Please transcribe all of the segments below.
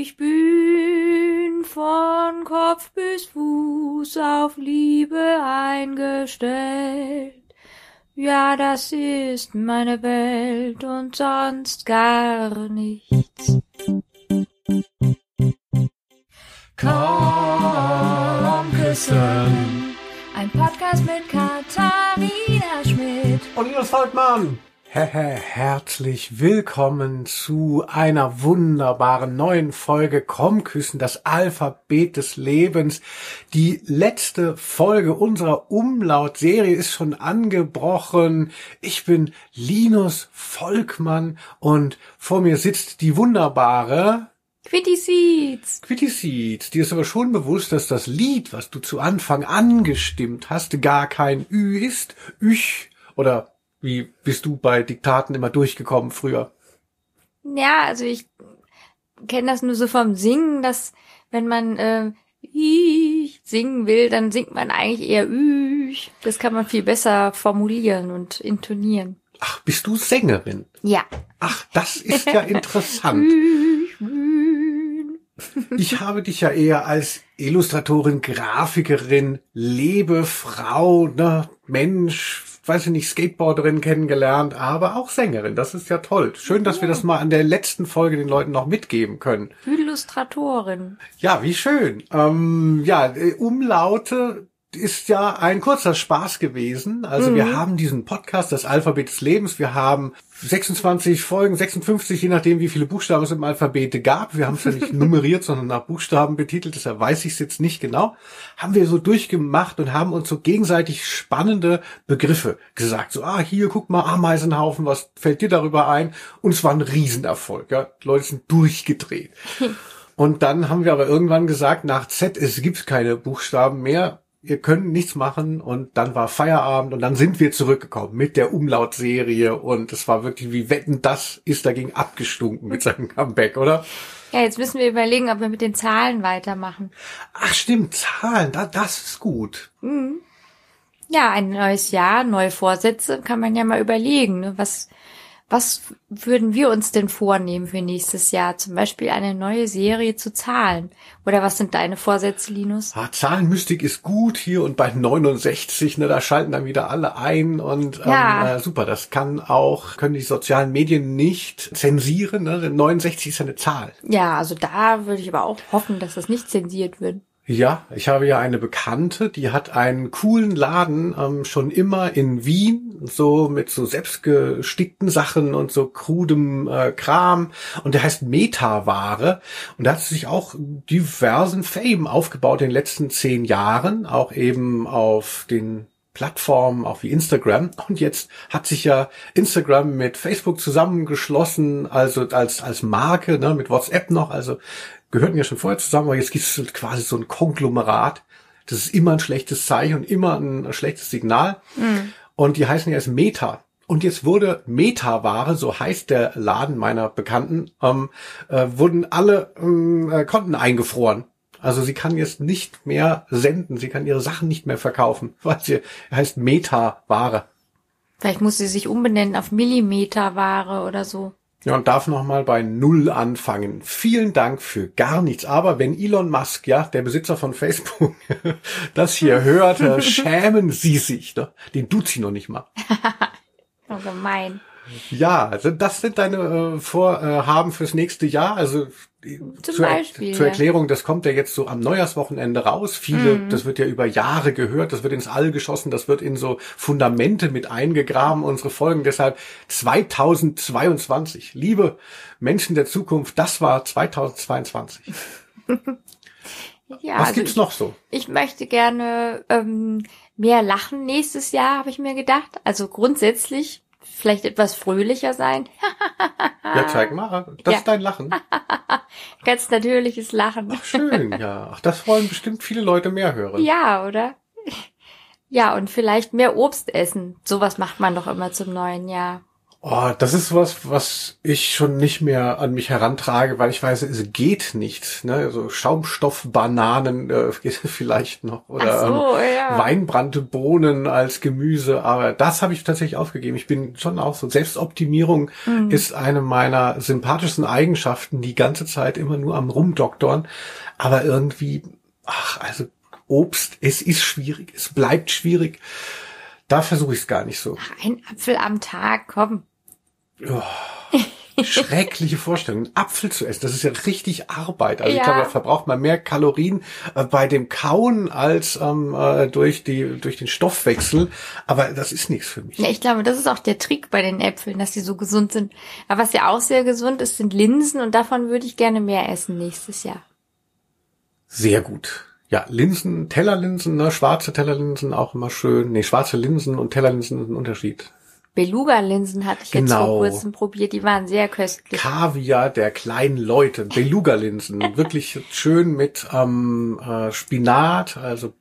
Ich bin von Kopf bis Fuß auf Liebe eingestellt. Ja, das ist meine Welt und sonst gar nichts. Komm küssen. Ein Podcast mit Katharina Schmidt Und Linus Volkmann. Herzlich willkommen zu einer wunderbaren neuen Folge Komm küssen, das Alphabet des Lebens. Die letzte Folge unserer Umlaut-Serie ist schon angebrochen. Ich bin Linus Volkmann und vor mir sitzt die wunderbare Quitty Seeds. Quitty Seeds. Dir ist aber schon bewusst, dass das Lied, was du zu Anfang angestimmt hast, gar kein Ü ist. Üch. Oder wie bist du bei Diktaten immer durchgekommen früher? Ja, also ich kenne das nur so vom Singen, dass wenn man ich singen will, dann singt man eigentlich eher ich. Das kann man viel besser formulieren und intonieren. Ach, bist du Sängerin? Ja. Ach, das ist ja interessant. Ich bin. Ich habe dich ja eher als Illustratorin, Grafikerin, Lebefrau, ne, Mensch, weiß ich nicht, Skateboarderin kennengelernt, aber auch Sängerin. Das ist ja toll. Schön, dass wir das mal an der letzten Folge den Leuten noch mitgeben können. Illustratorin. Ja, wie schön. Umlaute ist ja ein kurzer Spaß gewesen. Also wir haben diesen Podcast, das Alphabet des Lebens. Wir haben 26 Folgen, 56, je nachdem, wie viele Buchstaben es im Alphabet gab. Wir haben es ja nicht nummeriert, sondern nach Buchstaben betitelt. Deshalb weiß ich es jetzt nicht genau. Haben wir so durchgemacht und haben uns so gegenseitig spannende Begriffe gesagt. So, hier, guck mal, Ameisenhaufen, was fällt dir darüber ein? Und es war ein Riesenerfolg. Ja, die Leute sind durchgedreht. Und dann haben wir aber irgendwann gesagt, nach Z, es gibt keine Buchstaben mehr. Wir können nichts machen und dann war Feierabend und dann sind wir zurückgekommen mit der Umlaut-Serie und es war wirklich wie Wetten, das ist dagegen abgestunken mit seinem Comeback, oder? Ja, jetzt müssen wir überlegen, ob wir mit den Zahlen weitermachen. Ach stimmt, Zahlen, das ist gut. Ja, ein neues Jahr, neue Vorsätze, kann man ja mal überlegen, ne? Was würden wir uns denn vornehmen für nächstes Jahr? Zum Beispiel eine neue Serie zu Zahlen. Oder was sind deine Vorsätze, Linus? Zahlenmystik ist gut hier und bei 69, ne, da schalten dann wieder alle ein und super, das können die sozialen Medien nicht zensieren, ne, denn 69 ist ja eine Zahl. Ja, also da würde ich aber auch hoffen, dass das nicht zensiert wird. Ja, ich habe ja eine Bekannte, die hat einen coolen Laden schon immer in Wien, so mit so selbstgestickten Sachen und so krudem Kram und der heißt Metaware und da hat sie sich auch diversen Fame aufgebaut in den letzten 10 Jahren, auch eben auf den Plattformen, auch wie Instagram. Und jetzt hat sich ja Instagram mit Facebook zusammengeschlossen, also als Marke, ne, mit WhatsApp noch, also gehörten ja schon vorher zusammen, aber jetzt gibt es quasi so ein Konglomerat. Das ist immer ein schlechtes Zeichen und immer ein schlechtes Signal. Und die heißen jetzt Meta. Und jetzt wurde Metaware, so heißt der Laden meiner Bekannten, wurden alle Konten eingefroren. Also sie kann jetzt nicht mehr senden, sie kann ihre Sachen nicht mehr verkaufen, weil sie heißt Metaware. Vielleicht muss sie sich umbenennen auf Millimeterware oder so. Ja, und darf nochmal bei Null anfangen. Vielen Dank für gar nichts. Aber wenn Elon Musk, ja, der Besitzer von Facebook, das hier hört, schämen Sie sich. Ne? Den tut sie noch nicht mal. Oh, gemein. Ja, also das sind deine Vorhaben fürs nächste Jahr. Also zur Erklärung, das kommt ja jetzt so am Neujahrswochenende raus. Das wird ja über Jahre gehört, das wird ins All geschossen, das wird in so Fundamente mit eingegraben, unsere Folgen. Deshalb 2022. Liebe Menschen der Zukunft, das war 2022. Ja, was gibt's noch so? Ich möchte gerne mehr lachen nächstes Jahr, habe ich mir gedacht. Also grundsätzlich vielleicht etwas fröhlicher sein. Ja, zeig mal. Das ist dein Lachen. Ganz natürliches Lachen. Ach, schön, ja. Ach, das wollen bestimmt viele Leute mehr hören. Ja, oder? Ja, und vielleicht mehr Obst essen. Sowas macht man doch immer zum neuen Jahr. Oh, das ist was ich schon nicht mehr an mich herantrage, weil ich weiß, es geht nicht. Ne? So Schaumstoffbananen geht vielleicht noch oder Ach so, ja. weinbrannte Bohnen als Gemüse, aber das habe ich tatsächlich aufgegeben. Ich bin schon auch so, Selbstoptimierung ist eine meiner sympathischsten Eigenschaften, die ganze Zeit immer nur am Rumdoktern, aber irgendwie, also Obst, es ist schwierig, es bleibt schwierig. Da versuche ich es gar nicht so. Ein Apfel am Tag, komm. Schreckliche Vorstellung, einen Apfel zu essen, das ist ja richtig Arbeit. Also Ja. ich glaube, da verbraucht man mehr Kalorien bei dem Kauen als durch den Stoffwechsel. Aber das ist nichts für mich. Ja, ich glaube, das ist auch der Trick bei den Äpfeln, dass die so gesund sind. Aber was ja auch sehr gesund ist, sind Linsen und davon würde ich gerne mehr essen nächstes Jahr. Sehr gut. Ja, Linsen, Tellerlinsen, ne, schwarze Tellerlinsen auch immer schön. Nee, schwarze Linsen und Tellerlinsen sind ein Unterschied. Beluga-Linsen hatte ich jetzt vor kurzem probiert, die waren sehr köstlich. Kaviar der kleinen Leute, Beluga-Linsen, wirklich schön mit Spinat, also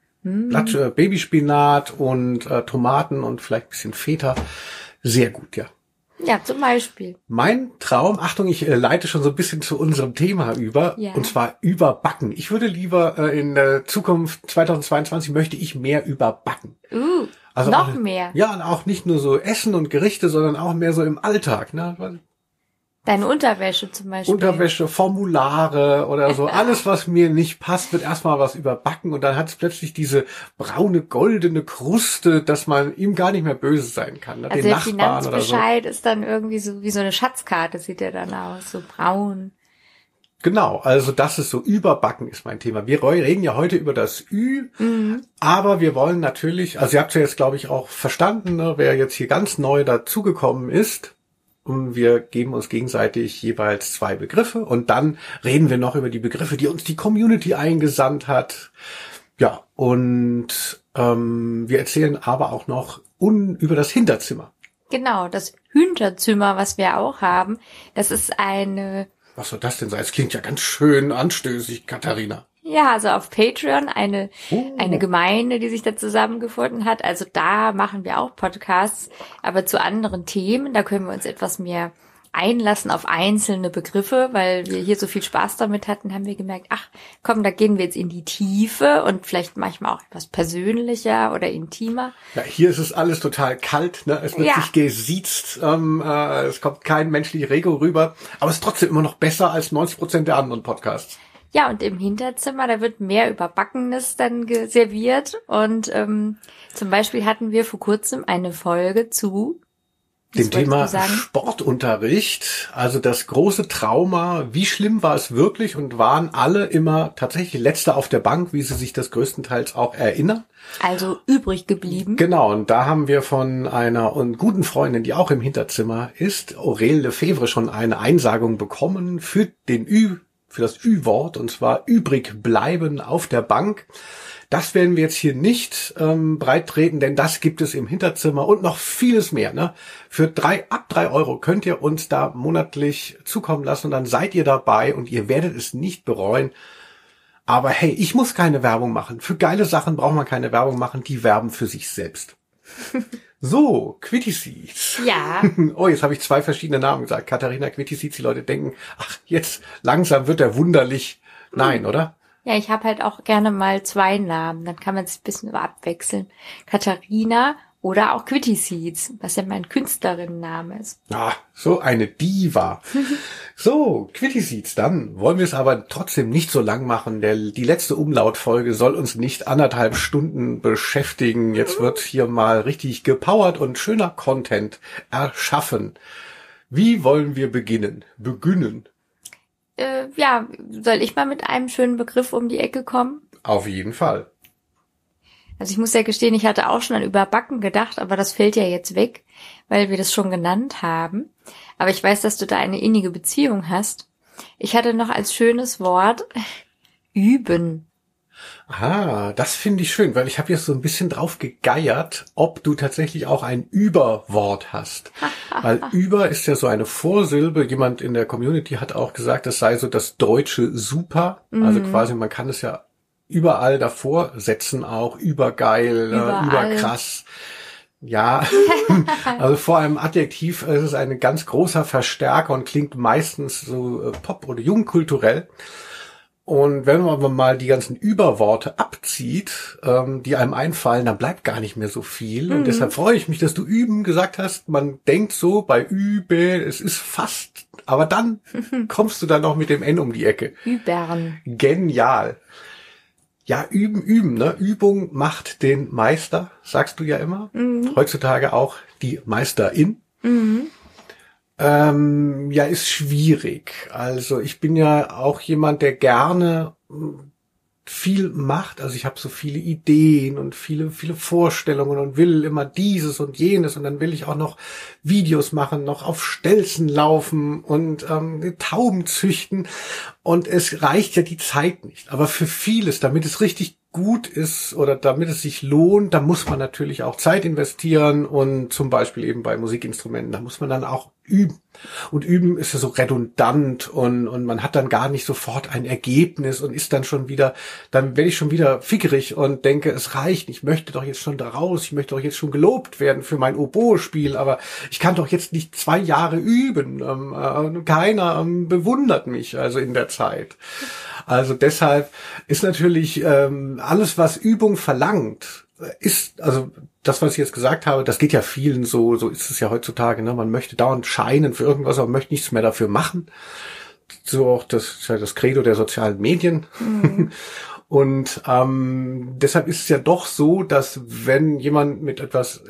Babyspinat und Tomaten und vielleicht ein bisschen Feta. Sehr gut, ja. Ja, zum Beispiel. Mein Traum, Achtung, ich leite schon so ein bisschen zu unserem Thema über, Ja. und zwar überbacken. Ich würde lieber in Zukunft 2022 möchte ich mehr überbacken. Also Noch auch, mehr. Ja, und auch nicht nur so Essen und Gerichte, sondern auch mehr so im Alltag. Ne? Deine Unterwäsche zum Beispiel. Unterwäsche, Formulare oder so. Alles, was mir nicht passt, wird erstmal was überbacken und dann hat es plötzlich diese braune, goldene Kruste, dass man ihm gar nicht mehr böse sein kann. Ne? Also Den der Nachbarn oder so. Finanzbescheid ist dann irgendwie so wie so eine Schatzkarte, sieht er dann aus, so braun. Genau, also das ist so, Überbacken ist mein Thema. Wir reden ja heute über das Ü, aber wir wollen natürlich, also ihr habt ja jetzt, glaube ich, auch verstanden, ne, wer jetzt hier ganz neu dazugekommen ist. Und wir geben uns gegenseitig jeweils 2 Begriffe und dann reden wir noch über die Begriffe, die uns die Community eingesandt hat. Ja, und wir erzählen aber auch noch über das Hinterzimmer. Genau, das Hinterzimmer, was wir auch haben, das ist eine... Was soll das denn sein? Es klingt ja ganz schön anstößig, Katharina. Ja, also auf Patreon eine Gemeinde, die sich da zusammengefunden hat. Also da machen wir auch Podcasts, aber zu anderen Themen. Da können wir uns etwas mehr einlassen auf einzelne Begriffe, weil wir hier so viel Spaß damit hatten, haben wir gemerkt, ach komm, da gehen wir jetzt in die Tiefe und vielleicht manchmal auch etwas persönlicher oder intimer. Ja, hier ist es alles total kalt, ne? Es wird sich gesiezt, es kommt kein menschlicher Rego rüber, aber es ist trotzdem immer noch besser als 90% der anderen Podcasts. Ja, und im Hinterzimmer, da wird mehr Überbackenes dann serviert und zum Beispiel hatten wir vor kurzem eine Folge zu dem Thema Sportunterricht, also das große Trauma, wie schlimm war es wirklich und waren alle immer tatsächlich Letzte auf der Bank, wie sie sich das größtenteils auch erinnern. Also übrig geblieben. Genau, und da haben wir von einer guten Freundin, die auch im Hinterzimmer ist, Aurélie Lefebvre, schon eine Einsagung bekommen für das Ü-Wort, und zwar übrig bleiben auf der Bank. Das werden wir jetzt hier nicht breit treten, denn das gibt es im Hinterzimmer und noch vieles mehr. Ne? Ab 3 Euro könnt ihr uns da monatlich zukommen lassen und dann seid ihr dabei und ihr werdet es nicht bereuen. Aber hey, ich muss keine Werbung machen. Für geile Sachen braucht man keine Werbung machen, die werben für sich selbst. So, Quitty Seeds. Ja. Oh, jetzt habe ich 2 verschiedene Namen gesagt. Katharina, Quitty Seeds, die Leute denken, ach, jetzt langsam wird er wunderlich. Nein, oder? Ja, ich habe halt auch gerne mal 2 Namen, dann kann man es ein bisschen abwechseln. Katharina oder auch Quitty Seeds, was ja mein Künstlerinnenname ist. Ah, so eine Diva. So, Quitty Seeds, dann wollen wir es aber trotzdem nicht so lang machen. Die letzte Umlautfolge soll uns nicht 1,5 Stunden beschäftigen. Jetzt wird hier mal richtig gepowert und schöner Content erschaffen. Wie wollen wir beginnen? Ja, soll ich mal mit einem schönen Begriff um die Ecke kommen? Auf jeden Fall. Also ich muss ja gestehen, ich hatte auch schon an Überbacken gedacht, aber das fällt ja jetzt weg, weil wir das schon genannt haben. Aber ich weiß, dass du da eine innige Beziehung hast. Ich hatte noch als schönes Wort üben. Ah, das finde ich schön, weil ich habe jetzt so ein bisschen drauf gegeiert, ob du tatsächlich auch ein Überwort hast. Weil über ist ja so eine Vorsilbe. Jemand in der Community hat auch gesagt, das sei so das deutsche Super. Also quasi, man kann es ja überall davor setzen auch. Übergeil, überkrass. Ja, also vor einem Adjektiv ist es ein ganz großer Verstärker und klingt meistens so pop- oder jungkulturell. Und wenn man aber mal die ganzen Überworte abzieht, die einem einfallen, dann bleibt gar nicht mehr so viel. Und deshalb freue ich mich, dass du üben gesagt hast. Man denkt so bei übe, es ist fast, aber dann kommst du dann noch mit dem N um die Ecke. Übern. Genial. Ja, üben, ne? Übung macht den Meister, sagst du ja immer. Heutzutage auch die Meisterin. Ja, ist schwierig. Also ich bin ja auch jemand, der gerne viel macht. Also ich habe so viele Ideen und viele Vorstellungen und will immer dieses und jenes und dann will ich auch noch Videos machen, noch auf Stelzen laufen und Tauben züchten und es reicht ja die Zeit nicht. Aber für vieles, damit es richtig gut ist oder damit es sich lohnt, da muss man natürlich auch Zeit investieren und zum Beispiel eben bei Musikinstrumenten, da muss man dann auch üben. Und üben ist ja so redundant und man hat dann gar nicht sofort ein Ergebnis und ist dann schon wieder, dann werde ich schon wieder fickerig und denke, es reicht, ich möchte doch jetzt schon da raus, ich möchte doch jetzt schon gelobt werden für mein Oboe-Spiel, aber ich kann doch jetzt nicht 2 Jahre üben. Keiner bewundert mich also in der Zeit. Also deshalb ist natürlich alles, was Übung verlangt, ist, also das, was ich jetzt gesagt habe, das geht ja vielen so ist es ja heutzutage, ne? Man möchte dauernd scheinen für irgendwas, aber möchte nichts mehr dafür machen. So auch das Credo der sozialen Medien. Und deshalb ist es ja doch so, dass wenn jemand mit etwas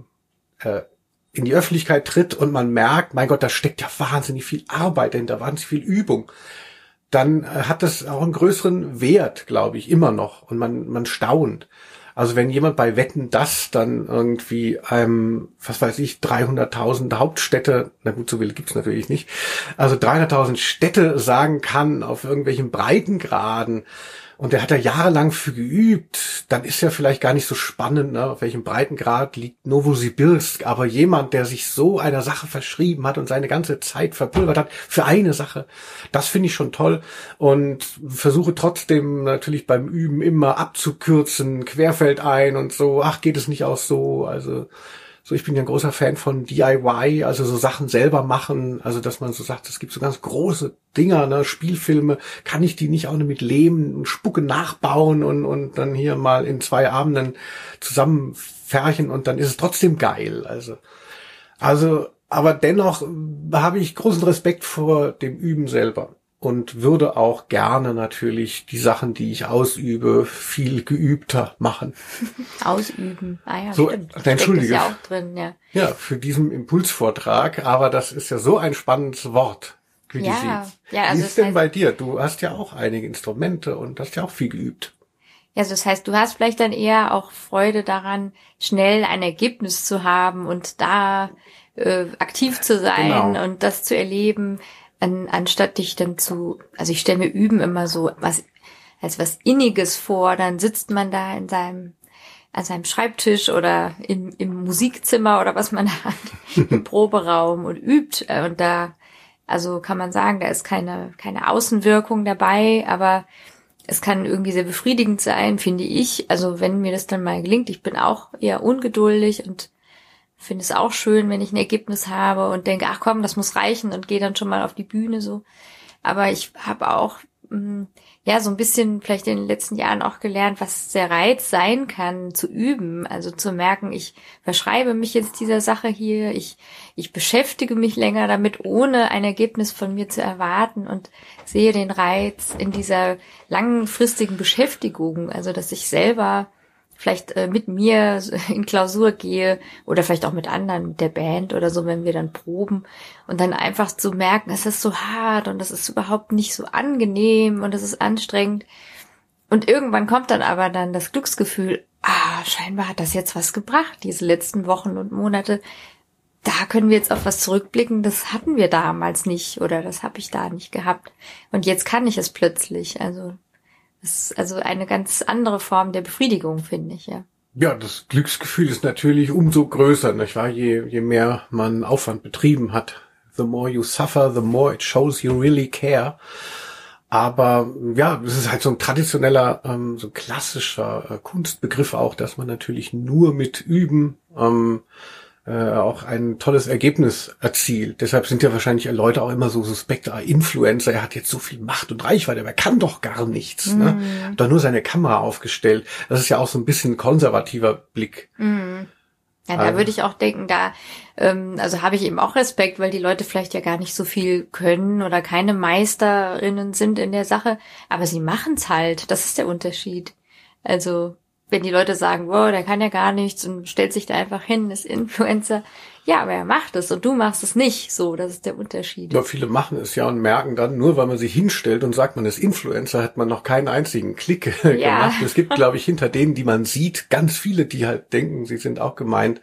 in die Öffentlichkeit tritt und man merkt, mein Gott, da steckt ja wahnsinnig viel Arbeit dahinter, wahnsinnig viel Übung, dann hat das auch einen größeren Wert, glaube ich, immer noch. Und man staunt. Also wenn jemand bei Wetten, das dann irgendwie was weiß ich, 300.000 Hauptstädte, na gut, so viele gibt's natürlich nicht, also 300.000 Städte sagen kann auf irgendwelchen Breitengraden und der hat da jahrelang für geübt, dann ist ja vielleicht gar nicht so spannend, ne, auf welchem Breitengrad liegt Novosibirsk, aber jemand, der sich so einer Sache verschrieben hat und seine ganze Zeit verpulvert hat für eine Sache, das finde ich schon toll und versuche trotzdem natürlich beim Üben immer abzukürzen, querfeldein und so, ach, geht es nicht auch so, also so, ich bin ja ein großer Fan von DIY, also so Sachen selber machen, also dass man so sagt, es gibt so ganz große Dinger, ne, Spielfilme, kann ich die nicht auch mit Lehm und Spucke nachbauen und dann hier mal in 2 Abenden zusammenfärchen und dann ist es trotzdem geil, also, aber dennoch habe ich großen Respekt vor dem Üben selber. Und würde auch gerne natürlich die Sachen, die ich ausübe, viel geübter machen. Ausüben. Ah ja, so, stimmt. Entschuldige. Ist ja auch drin, ja. Ja, für diesen Impulsvortrag, aber das ist ja so ein spannendes Wort. Wie Ja, die ja, also Wie ist denn bei dir? Du hast ja auch einige Instrumente und hast ja auch viel geübt. Ja, also das heißt, du hast vielleicht dann eher auch Freude daran, schnell ein Ergebnis zu haben und da aktiv zu sein und das zu erleben, anstatt dich dann also ich stelle mir Üben immer so als was Inniges vor, dann sitzt man da an seinem Schreibtisch oder im Musikzimmer oder was man da hat, im Proberaum und übt und da, also kann man sagen, da ist keine Außenwirkung dabei, aber es kann irgendwie sehr befriedigend sein, finde ich, also wenn mir das dann mal gelingt, ich bin auch eher ungeduldig und finde es auch schön, wenn ich ein Ergebnis habe und denke, ach komm, das muss reichen und gehe dann schon mal auf die Bühne so. Aber ich habe auch ja so ein bisschen vielleicht in den letzten Jahren auch gelernt, was der Reiz sein kann, zu üben. Also zu merken, ich verschreibe mich jetzt dieser Sache hier, ich beschäftige mich länger damit, ohne ein Ergebnis von mir zu erwarten und sehe den Reiz in dieser langfristigen Beschäftigung. Also dass ich selber vielleicht mit mir in Klausur gehe oder vielleicht auch mit anderen, mit der Band oder so, wenn wir dann proben und dann einfach zu merken, es ist so hart und das ist überhaupt nicht so angenehm und es ist anstrengend. Und irgendwann kommt dann aber dann das Glücksgefühl, scheinbar hat das jetzt was gebracht, diese letzten Wochen und Monate. Da können wir jetzt auf was zurückblicken, das hatten wir damals nicht oder das habe ich da nicht gehabt. Und jetzt kann ich es plötzlich, also das ist also eine ganz andere Form der Befriedigung, finde ich, ja. Ja, das Glücksgefühl ist natürlich umso größer, nicht wahr? Je mehr man Aufwand betrieben hat. The more you suffer, the more it shows you really care. Aber ja, es ist halt so ein traditioneller, so ein klassischer Kunstbegriff auch, dass man natürlich nur mit Üben auch ein tolles Ergebnis erzielt. Deshalb sind ja wahrscheinlich Leute auch immer so suspekt, Influencer, er hat jetzt so viel Macht und Reichweite, aber er kann doch gar nichts. Ne? Hat doch nur seine Kamera aufgestellt. Das ist ja auch so ein bisschen ein konservativer Blick. Ja, da würde ich auch denken, also habe ich eben auch Respekt, weil die Leute vielleicht ja gar nicht so viel können oder keine Meisterinnen sind in der Sache, aber sie machen's halt. Das ist der Unterschied. Also wenn die Leute sagen, wow, der kann ja gar nichts und stellt sich da einfach hin, ist Influencer. Ja, aber er macht es und du machst es nicht. So, das ist der Unterschied. Aber viele machen es ja und merken dann, nur weil man sich hinstellt und sagt, man ist Influencer, hat man noch keinen einzigen Klick gemacht. Es gibt, glaube ich, hinter denen, die man sieht, ganz viele, die halt denken, sie sind auch gemeint.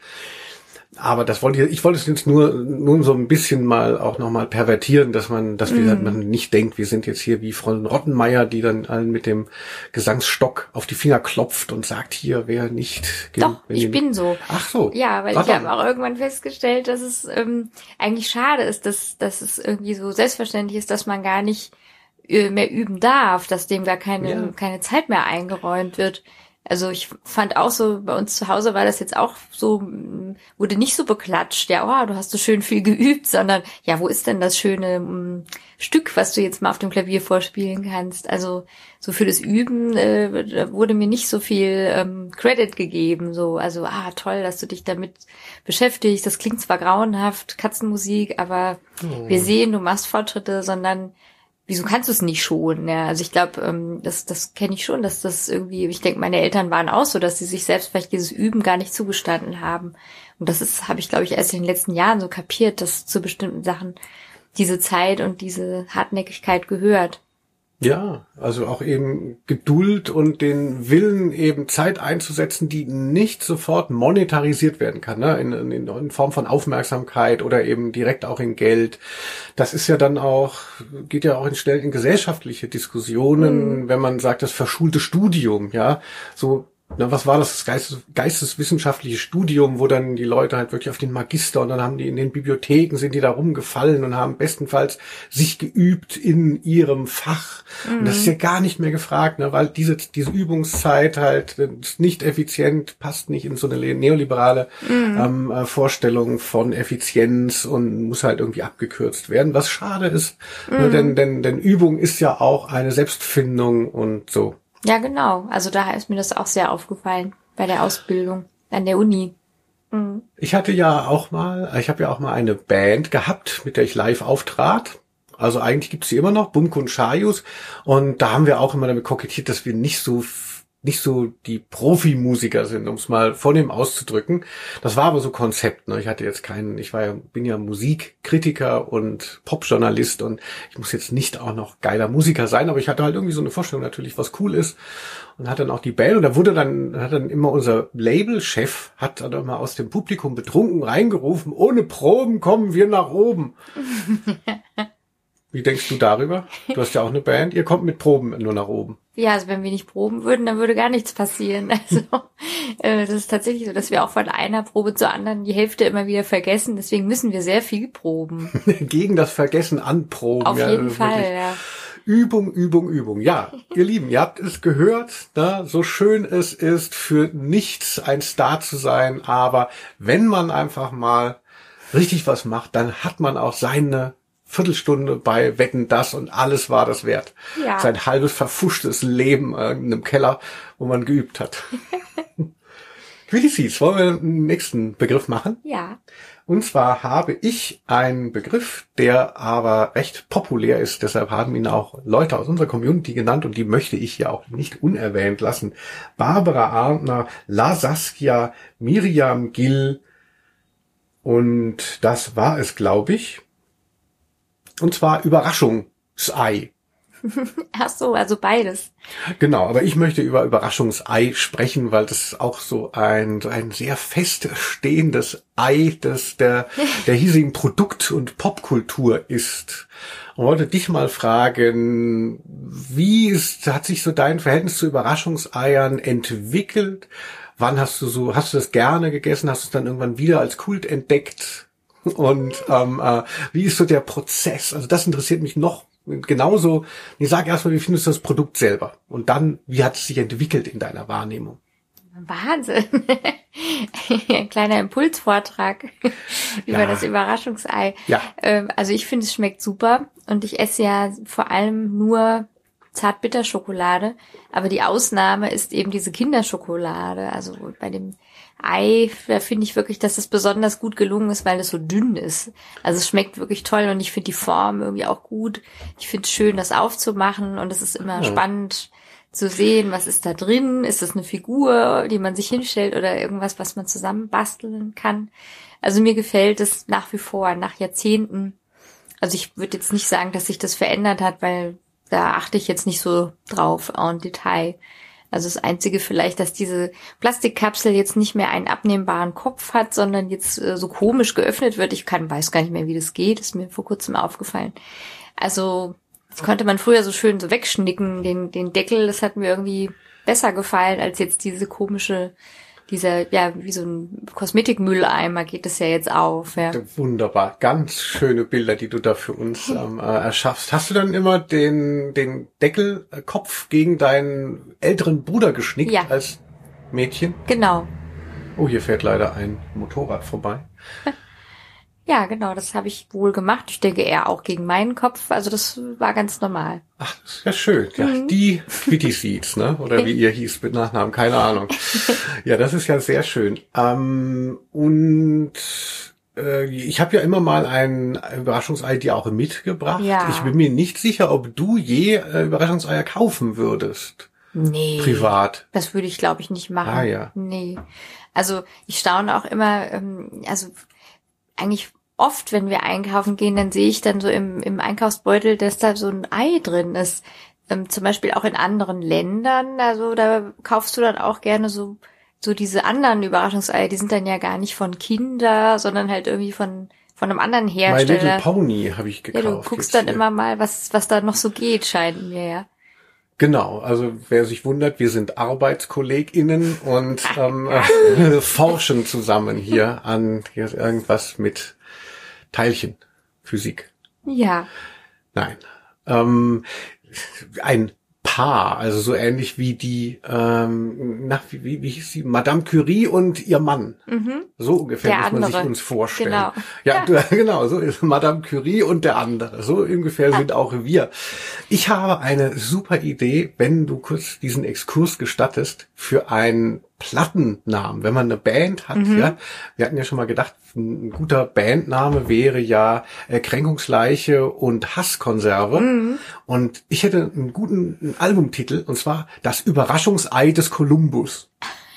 Aber ich wollte es jetzt nur so ein bisschen mal auch nochmal pervertieren, dass man nicht denkt, wir sind jetzt hier wie Frau Rottenmeier, die dann allen mit dem Gesangsstock auf die Finger klopft und sagt, hier, wer nicht. Doch, ich bin so. Ach so. Ja, weil ich habe auch irgendwann festgestellt, dass es eigentlich schade ist, dass es irgendwie so selbstverständlich ist, dass man gar nicht mehr üben darf, dass dem gar keine Zeit mehr eingeräumt wird. Also ich fand auch so, bei uns zu Hause war das jetzt auch so, wurde nicht so beklatscht, ja, oh, du hast so schön viel geübt, sondern, ja, wo ist denn das schöne Stück, was du jetzt mal auf dem Klavier vorspielen kannst? Also so für das Üben wurde mir nicht so viel Credit gegeben, so, also, toll, dass du dich damit beschäftigst, das klingt zwar grauenhaft, Katzenmusik, aber wir sehen, du machst Fortschritte, sondern wieso kannst du es nicht schon? Ja, also ich glaube, das kenne ich schon, dass das irgendwie, ich denke, meine Eltern waren auch so, dass sie sich selbst vielleicht dieses Üben gar nicht zugestanden haben. Und habe ich, glaube ich, erst in den letzten Jahren so kapiert, dass zu bestimmten Sachen diese Zeit und diese Hartnäckigkeit gehört. Ja, also auch eben Geduld und den Willen, eben Zeit einzusetzen, die nicht sofort monetarisiert werden kann, ne? In Form von Aufmerksamkeit oder eben direkt auch in Geld. Das ist ja dann auch, geht ja auch schnell in gesellschaftliche Diskussionen, wenn man sagt, das verschulte Studium, ja, so. Na, was war das geisteswissenschaftliche Studium, wo dann die Leute halt wirklich auf den Magister und dann haben die in den Bibliotheken, sind die da rumgefallen und haben bestenfalls sich geübt in ihrem Fach. Und das ist ja gar nicht mehr gefragt, ne, weil diese Übungszeit halt ist nicht effizient, passt nicht in so eine neoliberale Vorstellung von Effizienz und muss halt irgendwie abgekürzt werden, was schade ist, ne, denn Übung ist ja auch eine Selbstfindung und so. Ja, genau. Also da ist mir das auch sehr aufgefallen bei der Ausbildung an der Uni. Ich habe ja auch mal eine Band gehabt, mit der ich live auftrat. Also eigentlich gibt's sie immer noch, Bumko und Schajus. Und da haben wir auch immer damit kokettiert, dass wir nicht so die Profimusiker sind, um es mal vornehm auszudrücken. Das war aber so Konzept, ne? Bin ja Musikkritiker und Popjournalist und ich muss jetzt nicht auch noch geiler Musiker sein, aber ich hatte halt irgendwie so eine Vorstellung natürlich, was cool ist und hat dann auch die Band und hat dann immer unser Labelchef hat dann immer aus dem Publikum betrunken reingerufen, ohne Proben kommen wir nach oben. Wie denkst du darüber? Du hast ja auch eine Band, ihr kommt mit Proben nur nach oben. Ja, also wenn wir nicht proben würden, dann würde gar nichts passieren. Also das ist tatsächlich so, dass wir auch von einer Probe zur anderen die Hälfte immer wieder vergessen. Deswegen müssen wir sehr viel proben. Gegen das Vergessen anproben. Auf jeden Fall, ja. Übung, Übung, Übung. Ja, ihr Lieben, ihr habt es gehört, ne? So schön es ist, für nichts ein Star zu sein. Aber wenn man einfach mal richtig was macht, dann hat man auch seine Viertelstunde bei Wetten, das und alles war das wert. Ja. Sein halbes verfuschtes Leben in einem Keller, wo man geübt hat. Quillisis, wollen wir einen nächsten Begriff machen? Ja. Und zwar habe ich einen Begriff, der aber recht populär ist. Deshalb haben ihn auch Leute aus unserer Community genannt und die möchte ich ja auch nicht unerwähnt lassen. Barbara Arndtner, La Saskia, Miriam Gill und das war es, glaube ich. Und zwar Überraschungsei. Ach so, also beides. Genau, aber ich möchte über Überraschungsei sprechen, weil das auch so ein sehr feststehendes Ei der hiesigen Produkt- und Popkultur ist. Und wollte dich mal fragen, hat sich so dein Verhältnis zu Überraschungseiern entwickelt? Wann hast du das gerne gegessen? Hast du es dann irgendwann wieder als Kult entdeckt? Und wie ist so der Prozess? Also das interessiert mich noch genauso, ich sag erstmal, wie findest du das Produkt selber? Und dann, wie hat es sich entwickelt in deiner Wahrnehmung? Wahnsinn. Ein kleiner Impulsvortrag über das Überraschungsei. Ja. Also ich finde, es schmeckt super und ich esse ja vor allem nur Zartbitterschokolade, aber die Ausnahme ist eben diese Kinderschokolade. Also bei dem Ei, da finde ich wirklich, dass es besonders gut gelungen ist, weil es so dünn ist. Also es schmeckt wirklich toll und ich finde die Form irgendwie auch gut. Ich finde es schön, das aufzumachen und es ist immer spannend zu sehen, was ist da drin. Ist das eine Figur, die man sich hinstellt oder irgendwas, was man zusammen basteln kann? Also mir gefällt es nach wie vor, nach Jahrzehnten. Also ich würde jetzt nicht sagen, dass sich das verändert hat, weil da achte ich jetzt nicht so drauf en Detail. Also das Einzige vielleicht, dass diese Plastikkapsel jetzt nicht mehr einen abnehmbaren Kopf hat, sondern jetzt so komisch geöffnet wird. Weiß gar nicht mehr, wie das geht. Ist mir vor kurzem aufgefallen. Also das konnte man früher so schön so wegschnicken, den Deckel. Das hat mir irgendwie besser gefallen, als jetzt wie so ein Kosmetikmülleimer geht es ja jetzt auf. Ja. Wunderbar. Ganz schöne Bilder, die du da für uns erschaffst. Hast du dann immer den Deckelkopf gegen deinen älteren Bruder geschnickt als Mädchen? Genau. Oh, hier fährt leider ein Motorrad vorbei. Ja, genau, das habe ich wohl gemacht. Ich denke eher auch gegen meinen Kopf. Also das war ganz normal. Ach, das ist ja schön. Ja, die Quitty Seeds, ne? Oder wie ihr hieß mit Nachnamen, keine Ahnung. Ja, das ist ja sehr schön. Ich habe ja immer mal ein Überraschungsei dir auch mitgebracht. Ja. Ich bin mir nicht sicher, ob du je Überraschungseier kaufen würdest. Nee. Privat. Das würde ich, glaube ich, nicht machen. Ah, ja. Nee. Also ich staune auch immer, also eigentlich oft, wenn wir einkaufen gehen, dann sehe ich dann so im Einkaufsbeutel, dass da so ein Ei drin ist. Zum Beispiel auch in anderen Ländern. Also da kaufst du dann auch gerne so diese anderen Überraschungseier. Die sind dann ja gar nicht von Kinder, sondern halt irgendwie von einem anderen Hersteller. My Little Pony habe ich gekauft. Ja, du guckst dann immer mal, was da noch so geht, scheint mir, ja. Genau, also wer sich wundert, wir sind ArbeitskollegInnen und forschen zusammen hier irgendwas mit Teilchenphysik. Ja. Nein. Ein Paar, also so ähnlich wie die, wie hieß sie? Madame Curie und ihr Mann. So ungefähr muss man sich uns vorstellen. Genau. Ja, genau, so ist Madame Curie und der andere. So ungefähr sind auch wir. Ich habe eine super Idee, wenn du kurz diesen Exkurs gestattest, für einen Plattennamen, wenn man eine Band hat, ja. Wir hatten ja schon mal gedacht, ein guter Bandname wäre ja Kränkungsleiche und Hasskonserve. Und ich hätte einen guten Albumtitel, und zwar Das Überraschungsei des Kolumbus.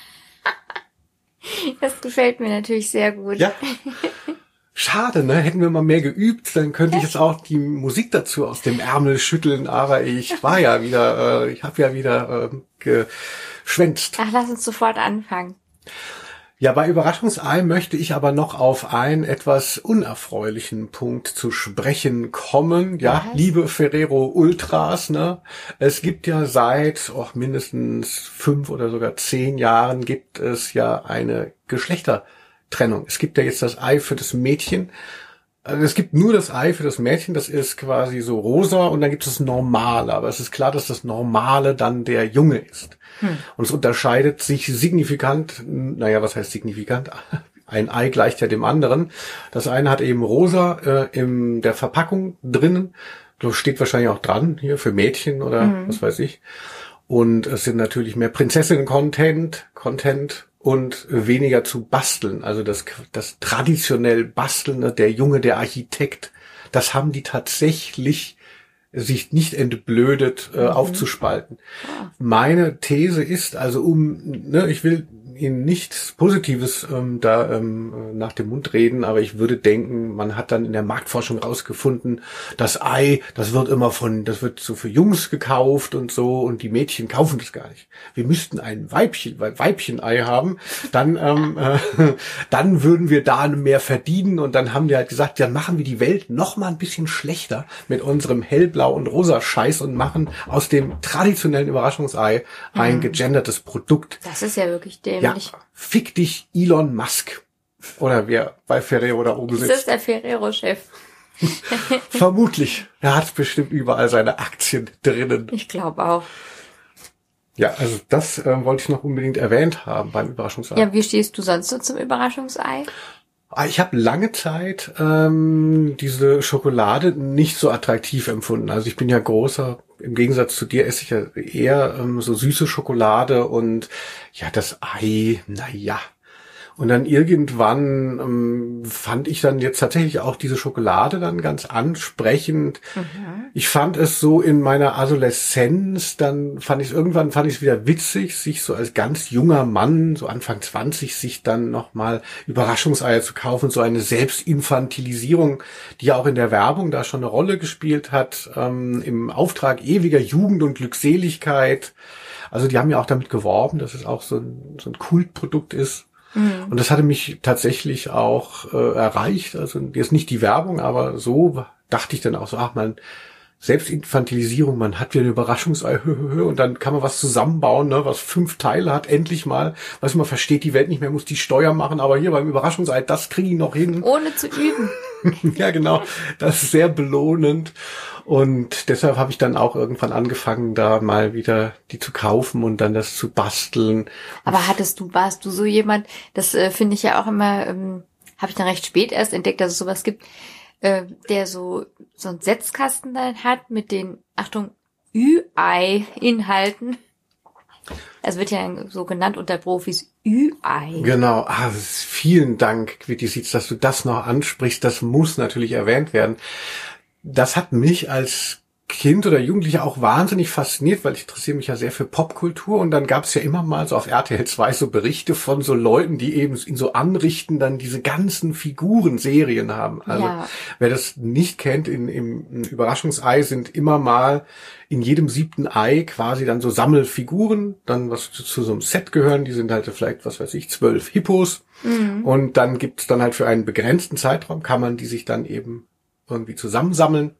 Das gefällt mir natürlich sehr gut. Ja. Schade, ne? Hätten wir mal mehr geübt, dann könnte ich jetzt auch die Musik dazu aus dem Ärmel schütteln, aber ich habe ja wieder geschwänzt. Ach, lass uns sofort anfangen. Ja, bei Überraschungsei möchte ich aber noch auf einen etwas unerfreulichen Punkt zu sprechen kommen. Ja, liebe Ferrero Ultras, ne? Es gibt ja seit mindestens 5 oder sogar 10 Jahren gibt es ja eine Geschlechtertrennung. Es gibt ja jetzt das Ei für das Mädchen. Also es gibt nur das Ei für das Mädchen, das ist quasi so rosa, und dann gibt es das Normale. Aber es ist klar, dass das Normale dann der Junge ist. Und es unterscheidet sich signifikant, was heißt signifikant? Ein Ei gleicht ja dem anderen. Das eine hat eben rosa in der Verpackung drinnen. Das steht wahrscheinlich auch dran, hier für Mädchen oder was weiß ich. Und es sind natürlich mehr Prinzessinnen-Content und weniger zu basteln. Also das traditionell Basteln, der Junge, der Architekt, das haben die tatsächlich sich nicht entblödet aufzuspalten. Meine These ist also, ich will Ihnen nichts Positives nach dem Mund reden, aber ich würde denken, man hat dann in der Marktforschung rausgefunden, das Ei, das wird so für Jungs gekauft und so, und die Mädchen kaufen das gar nicht. Wir müssten ein Weibchen-Ei haben, dann würden wir da mehr verdienen, und dann haben die halt gesagt, dann machen wir die Welt noch mal ein bisschen schlechter mit unserem hellblau und rosa Scheiß und machen aus dem traditionellen Überraschungsei ein gegendertes Produkt. Das ist ja wirklich dämlich. Ja, fick dich, Elon Musk. Oder wer bei Ferrero da oben sitzt. Das ist der Ferrero-Chef. Vermutlich. Er hat bestimmt überall seine Aktien drinnen. Ich glaube auch. Ja, also das wollte ich noch unbedingt erwähnt haben beim Überraschungsei. Ja, wie stehst du sonst so zum Überraschungsei? Ich habe lange Zeit diese Schokolade nicht so attraktiv empfunden. Also ich bin ja im Gegensatz zu dir esse ich ja eher so süße Schokolade und ja, das Ei, naja. Und dann irgendwann fand ich dann jetzt tatsächlich auch diese Schokolade dann ganz ansprechend. Ich fand es so in meiner Adoleszenz, irgendwann fand ich es wieder witzig, sich so als ganz junger Mann, so Anfang 20, sich dann nochmal Überraschungseier zu kaufen, so eine Selbstinfantilisierung, die ja auch in der Werbung da schon eine Rolle gespielt hat, im Auftrag ewiger Jugend und Glückseligkeit. Also die haben ja auch damit geworben, dass es auch so ein Kultprodukt ist. Und das hatte mich tatsächlich auch erreicht. Also jetzt nicht die Werbung, aber so dachte ich dann auch so, Selbstinfantilisierung, man hat wieder eine Überraschungsei und dann kann man was zusammenbauen, ne, was 5 Teile hat, endlich mal. Weißt du, man versteht die Welt nicht mehr, muss die Steuer machen, aber hier beim Überraschungsei, das kriege ich noch hin. Ohne zu üben. Ja, genau. Das ist sehr belohnend. Und deshalb habe ich dann auch irgendwann angefangen, da mal wieder die zu kaufen und dann das zu basteln. Aber warst du so jemand, das finde ich ja auch immer, habe ich dann recht spät erst entdeckt, dass es sowas gibt, der so einen Setzkasten dann hat mit den, Achtung, Ü-Ei-Inhalten. Es wird ja so genannt unter Profis Ü-Ei. Genau. Vielen Dank, Quittisitz, dass du das noch ansprichst. Das muss natürlich erwähnt werden. Das hat mich als Kind oder Jugendlicher auch wahnsinnig fasziniert, weil ich interessiere mich ja sehr für Popkultur und dann gab es ja immer mal so auf RTL 2 so Berichte von so Leuten, die eben in so Anrichten dann diese ganzen Figurenserien haben. Also wer das nicht kennt, im Überraschungsei sind immer mal in jedem 7. Ei quasi dann so Sammelfiguren, dann was zu so einem Set gehören, die sind halt vielleicht, 12 Hippos und dann gibt's dann halt für einen begrenzten Zeitraum, kann man die sich dann eben irgendwie zusammensammeln.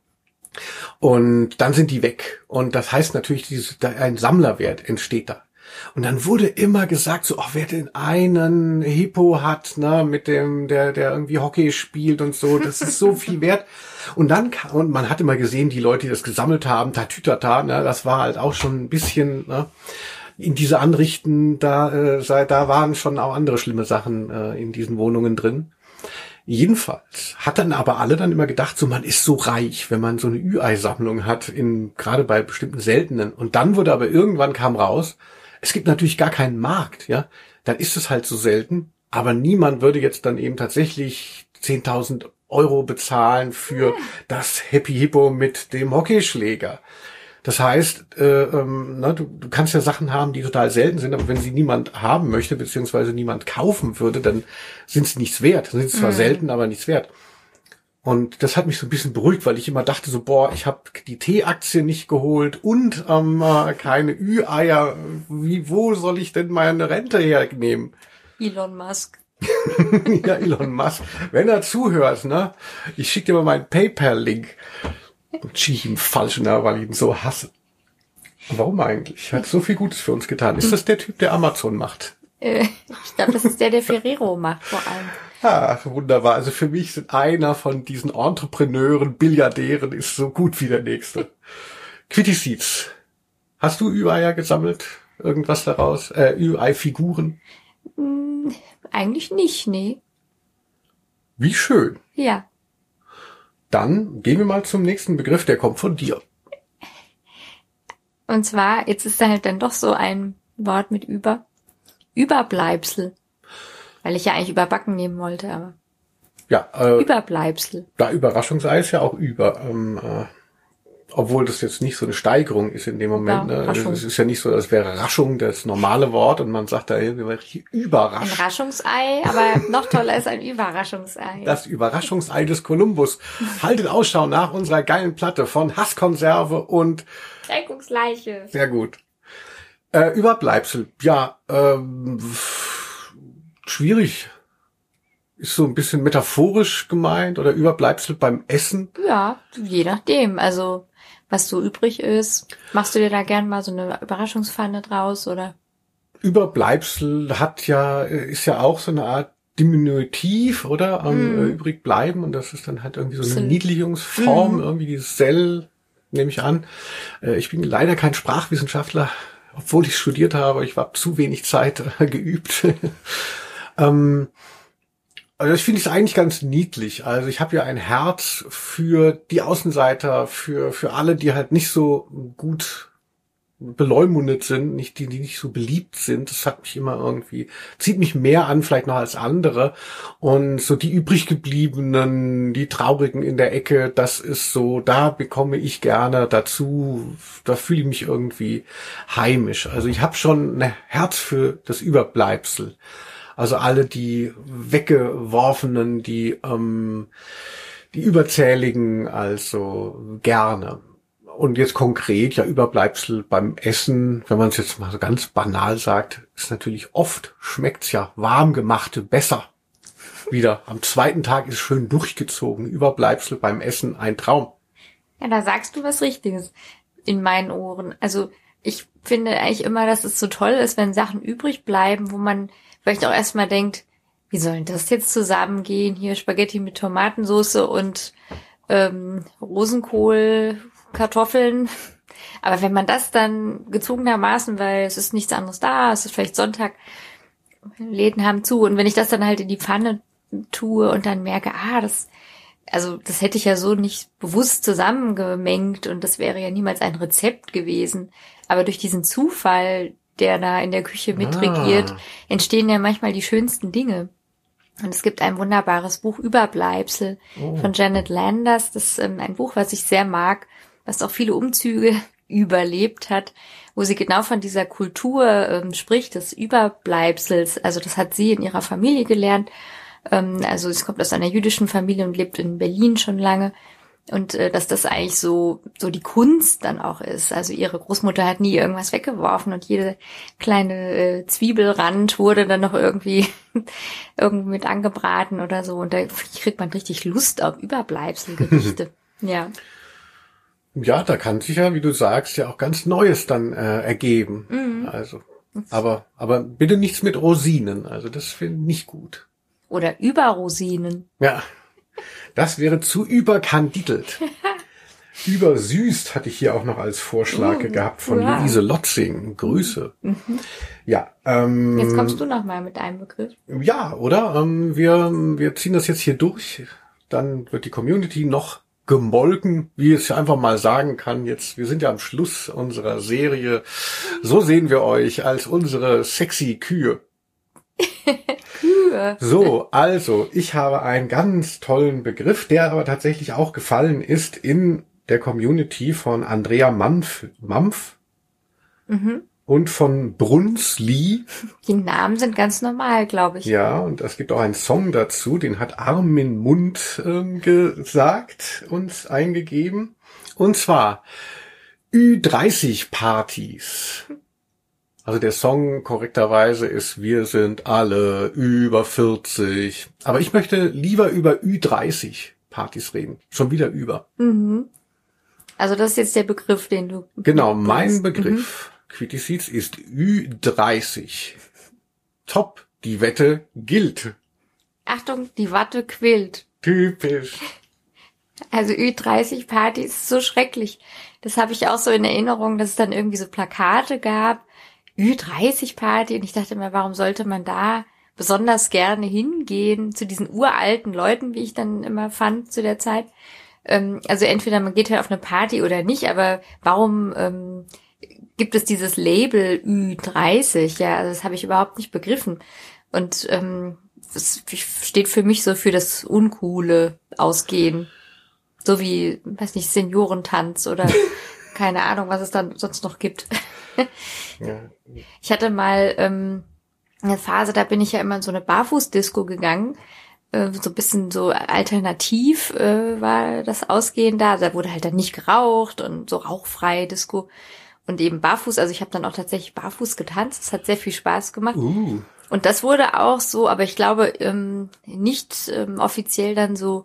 Und dann sind die weg. Und das heißt natürlich, ein Sammlerwert entsteht da. Und dann wurde immer gesagt, so, wer den einen Hippo hat, ne, mit dem, der irgendwie Hockey spielt und so, das ist so viel wert. Und man hat immer gesehen, die Leute, die das gesammelt haben, tatütata, ne, das war halt auch schon ein bisschen, ne, in diese Anrichten, da waren schon auch andere schlimme Sachen in diesen Wohnungen drin. Jedenfalls hat dann aber alle dann immer gedacht, so man ist so reich, wenn man so eine Ü-Ei-Sammlung hat, gerade bei bestimmten seltenen. Und dann wurde aber irgendwann kam raus, es gibt natürlich gar keinen Markt, ja. Dann ist es halt so selten, aber niemand würde jetzt dann eben tatsächlich 10.000 Euro bezahlen für das Happy Hippo mit dem Hockeyschläger. Das heißt, du kannst ja Sachen haben, die total selten sind, aber wenn sie niemand haben möchte, beziehungsweise niemand kaufen würde, dann sind sie nichts wert. Dann sind sie zwar selten, aber nichts wert. Und das hat mich so ein bisschen beruhigt, weil ich immer dachte so, ich habe die T-Aktie nicht geholt und keine Ü-Eier. Wo soll ich denn meine Rente hernehmen? Elon Musk. Ja, Elon Musk. Wenn er zuhört, ne? Ich schicke dir mal meinen PayPal-Link. Und schieße ich ihm falsch, weil ich ihn so hasse. Warum eigentlich? Er hat so viel Gutes für uns getan. Ist das der Typ, der Amazon macht? Ich glaube, das ist der Ferrero macht vor allem. Ach, wunderbar. Also für mich sind einer von diesen Entrepreneuren, Billiardären ist so gut wie der nächste. Quittisitz. Hast du Ü-Eier gesammelt? Irgendwas daraus? Ü-Ei-Figuren? Eigentlich nicht, nee. Wie schön. Ja. Dann gehen wir mal zum nächsten Begriff, der kommt von dir. Und zwar, jetzt ist da halt dann doch so ein Wort mit Überbleibsel. Weil ich ja eigentlich überbacken nehmen wollte, aber. Ja, Überbleibsel. Da Überraschungsei ist ja auch obwohl das jetzt nicht so eine Steigerung ist in dem Moment. Ne? Es ist ja nicht so, als wäre Raschung das normale Wort und man sagt da irgendwie überrascht. Ein Raschungsei, aber noch toller ist ein Überraschungsei. Das Überraschungsei des Kolumbus. Haltet Ausschau nach unserer geilen Platte von Hasskonserve und Deckungsleiche. Sehr gut. Überbleibsel. Ja, schwierig. Ist so ein bisschen metaphorisch gemeint oder Überbleibsel beim Essen? Ja, je nachdem. Also, was so übrig ist. Machst du dir da gern mal so eine Überraschungspfanne draus, oder? Überbleibsel ist ja auch so eine Art Diminutiv, oder? Übrig bleiben. Und das ist dann halt irgendwie so eine Niedlichungsform, irgendwie dieses Sell, nehme ich an. Ich bin leider kein Sprachwissenschaftler, obwohl ich studiert habe. Ich habe zu wenig Zeit geübt. Also ich finde es eigentlich ganz niedlich. Also ich habe ja ein Herz für die Außenseiter, für alle, die halt nicht so gut beleumundet sind, die nicht so beliebt sind. Das hat mich immer irgendwie, zieht mich mehr an, vielleicht noch als andere. Und so die übrig gebliebenen, die Traurigen in der Ecke, das ist so, da bekomme ich gerne dazu, da fühle ich mich irgendwie heimisch. Also ich habe schon ein Herz für das Überbleibsel. Also alle die Weggeworfenen, die Überzähligen, also gerne. Und jetzt konkret, ja, Überbleibsel beim Essen, wenn man es jetzt mal so ganz banal sagt, ist natürlich oft, schmeckt's ja warm gemachte besser. Wieder am zweiten Tag ist schön durchgezogen. Überbleibsel beim Essen, ein Traum. Ja, da sagst du was Richtiges in meinen Ohren. Also ich finde eigentlich immer, dass es so toll ist, wenn Sachen übrig bleiben, wo man vielleicht auch erstmal denkt, wie soll denn das jetzt zusammengehen? Hier Spaghetti mit Tomatensauce und Rosenkohl, Kartoffeln. Aber wenn man das dann gezwungenermaßen, weil es ist nichts anderes da, es ist vielleicht Sonntag, Läden haben zu, und wenn ich das dann halt in die Pfanne tue und dann merke, das hätte ich ja so nicht bewusst zusammengemengt und das wäre ja niemals ein Rezept gewesen. Aber durch diesen Zufall, der da in der Küche mitregiert, entstehen ja manchmal die schönsten Dinge. Und es gibt ein wunderbares Buch, Überbleibsel, von Janet Landers. Das ist ein Buch, was ich sehr mag, was auch viele Umzüge überlebt hat, wo sie genau von dieser Kultur spricht, des Überbleibsels. Also das hat sie in ihrer Familie gelernt. Also es kommt aus einer jüdischen Familie und lebt in Berlin schon lange. Und dass das eigentlich so die Kunst dann auch ist. Also ihre Großmutter hat nie irgendwas weggeworfen und jede kleine Zwiebelrand wurde dann noch irgendwie mit angebraten oder so. Und da kriegt man richtig Lust auf Überbleibselgerichte. Ja. Ja, da kann sich ja, wie du sagst, ja auch ganz Neues dann ergeben. Mhm. Also, aber bitte nichts mit Rosinen. Also das finde ich nicht gut. Oder Überrosinen. Ja. Das wäre zu überkandidelt. Übersüßt hatte ich hier auch noch als Vorschlag gehabt von Luise Lotzing. Grüße. Ja. Jetzt kommst du noch mal mit einem Begriff. Ja, oder? Wir ziehen das jetzt hier durch. Dann wird die Community noch gemolken, wie es einfach mal sagen kann. Jetzt, wir sind ja am Schluss unserer Serie. So sehen wir euch als unsere sexy Kühe. So, also, ich habe einen ganz tollen Begriff, der aber tatsächlich auch gefallen ist in der Community von Andrea Mampf und von Brunsli. Die Namen sind ganz normal, glaube ich. Ja, und es gibt auch einen Song dazu, den hat Armin Mund gesagt, uns eingegeben. Und zwar Ü30-Partys. Also der Song korrekterweise ist Wir sind alle über 40. Aber ich möchte lieber über Ü30-Partys reden. Schon wieder über. Mhm. Also das ist jetzt der Begriff, den du... Genau, mein Begriff, Quittiseeds, ist Ü30. Top, die Wette gilt. Achtung, die Watte quillt. Typisch. Also Ü30-Partys ist so schrecklich. Das habe ich auch so in Erinnerung, dass es dann irgendwie so Plakate gab. Ü30-Party, und ich dachte immer, warum sollte man da besonders gerne hingehen, zu diesen uralten Leuten, wie ich dann immer fand zu der Zeit. Also entweder man geht halt auf eine Party oder nicht, aber warum gibt es dieses Label Ü30? Ja, also das habe ich überhaupt nicht begriffen. Und das steht für mich so für das uncoole Ausgehen. So wie, weiß nicht, Seniorentanz oder keine Ahnung, was es dann sonst noch gibt. Ja. Ich hatte mal eine Phase, da bin ich ja immer in so eine Barfußdisco gegangen. So ein bisschen so alternativ war das Ausgehen da. Da wurde halt dann nicht geraucht und so rauchfreie Disco. Und eben barfuß, also ich habe dann auch tatsächlich barfuß getanzt. Das hat sehr viel Spaß gemacht. Und das wurde auch so, aber ich glaube nicht offiziell dann so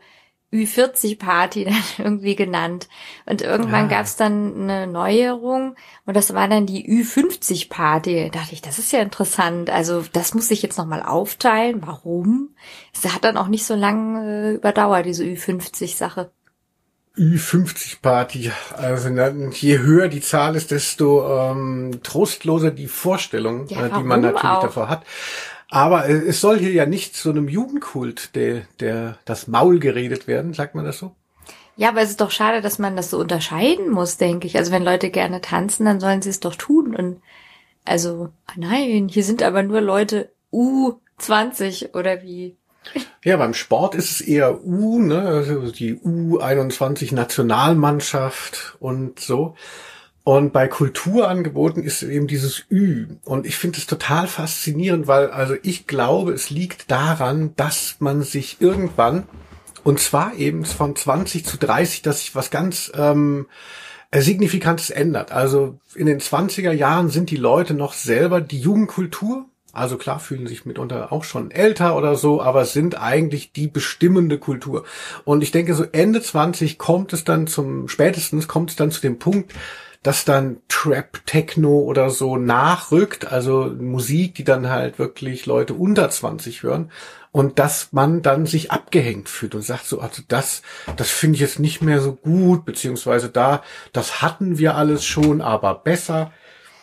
Ü40-Party dann irgendwie genannt. Und irgendwann gab's dann eine Neuerung und das war dann die Ü50-Party. Da dachte ich, das ist ja interessant. Also das muss ich jetzt nochmal aufteilen. Warum? Das hat dann auch nicht so lange überdauert, diese Ü50-Sache. Ü50-Party, also je höher die Zahl ist, desto trostloser die Vorstellung, die man natürlich auch davor hat. Aber es soll hier ja nicht zu einem Jugendkult, der das Maul geredet werden, sagt man das so? Ja, aber es ist doch schade, dass man das so unterscheiden muss, denke ich. Also wenn Leute gerne tanzen, dann sollen sie es doch tun. Und also, nein, hier sind aber nur Leute U20 oder wie? Ja, beim Sport ist es eher U, ne, also die U21 Nationalmannschaft und so. Und bei Kulturangeboten ist eben dieses Ü. Und ich finde es total faszinierend, weil also ich glaube, es liegt daran, dass man sich irgendwann, und zwar eben von 20 zu 30, dass sich was ganz Signifikantes ändert. Also in den 20er Jahren sind die Leute noch selber die Jugendkultur. Also klar, fühlen sich mitunter auch schon älter oder so, aber sind eigentlich die bestimmende Kultur. Und ich denke, so Ende 20 spätestens kommt es dann zu dem Punkt, dass dann Trap, Techno oder so nachrückt, also Musik, die dann halt wirklich Leute unter 20 hören und dass man dann sich abgehängt fühlt und sagt so, also das finde ich jetzt nicht mehr so gut, beziehungsweise das hatten wir alles schon, aber besser.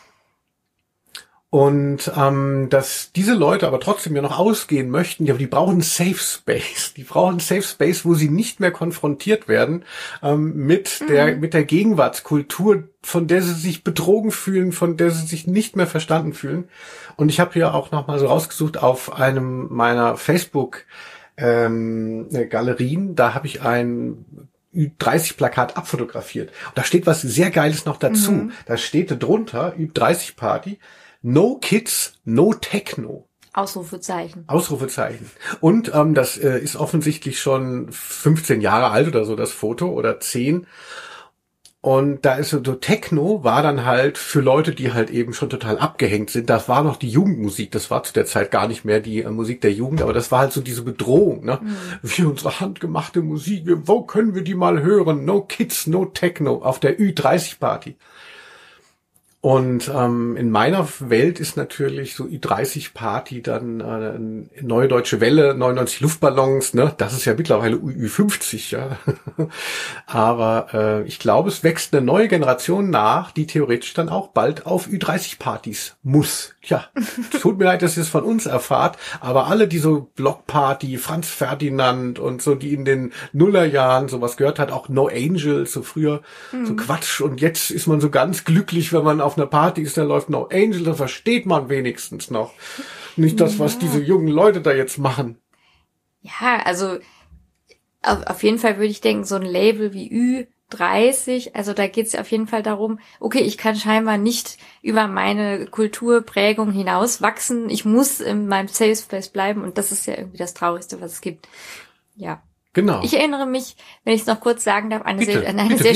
Und dass diese Leute aber trotzdem ja noch ausgehen möchten, ja, die brauchen Safe Space. Die brauchen Safe Space, wo sie nicht mehr konfrontiert werden mit der Gegenwartskultur, von der sie sich betrogen fühlen, von der sie sich nicht mehr verstanden fühlen. Und ich habe hier auch noch mal so rausgesucht auf einem meiner Facebook Galerien, da habe ich ein Ü30-Plakat abfotografiert. Und da steht was sehr Geiles noch dazu. Da steht drunter, Ü30-Party, No Kids, No Techno. Ausrufezeichen. Und das ist offensichtlich schon 15 Jahre alt oder so, das Foto, oder 10. Und da ist so Techno war dann halt für Leute, die halt eben schon total abgehängt sind. Das war noch die Jugendmusik. Das war zu der Zeit gar nicht mehr die Musik der Jugend, aber das war halt so diese Bedrohung, ne? Wie unsere handgemachte Musik. Wo können wir die mal hören? No Kids, No Techno auf der Ü30-Party. Und in meiner Welt ist natürlich so Ü30-Party dann Neue Deutsche Welle, 99 Luftballons, ne? Das ist ja mittlerweile Ü50, ja. Aber ich glaube, es wächst eine neue Generation nach, die theoretisch dann auch bald auf Ü30-Partys muss. Tja, tut mir leid, dass ihr es von uns erfahrt, aber alle, die so Blockparty, Franz Ferdinand und so, die in den Nullerjahren sowas gehört hat, auch No Angels, so früher, so Quatsch. Und jetzt ist man so ganz glücklich, wenn man auf einer Party ist, da läuft No Angel, da versteht man wenigstens noch. Nicht das, was diese jungen Leute da jetzt machen. Ja, also auf jeden Fall würde ich denken, so ein Label wie Ü30, also da geht es auf jeden Fall darum, okay, ich kann scheinbar nicht über meine Kulturprägung hinaus wachsen, ich muss in meinem Safe Space bleiben und das ist ja irgendwie das Traurigste, was es gibt. Ja. Genau. Ich erinnere mich, wenn ich es noch kurz sagen darf, an eine Bitte,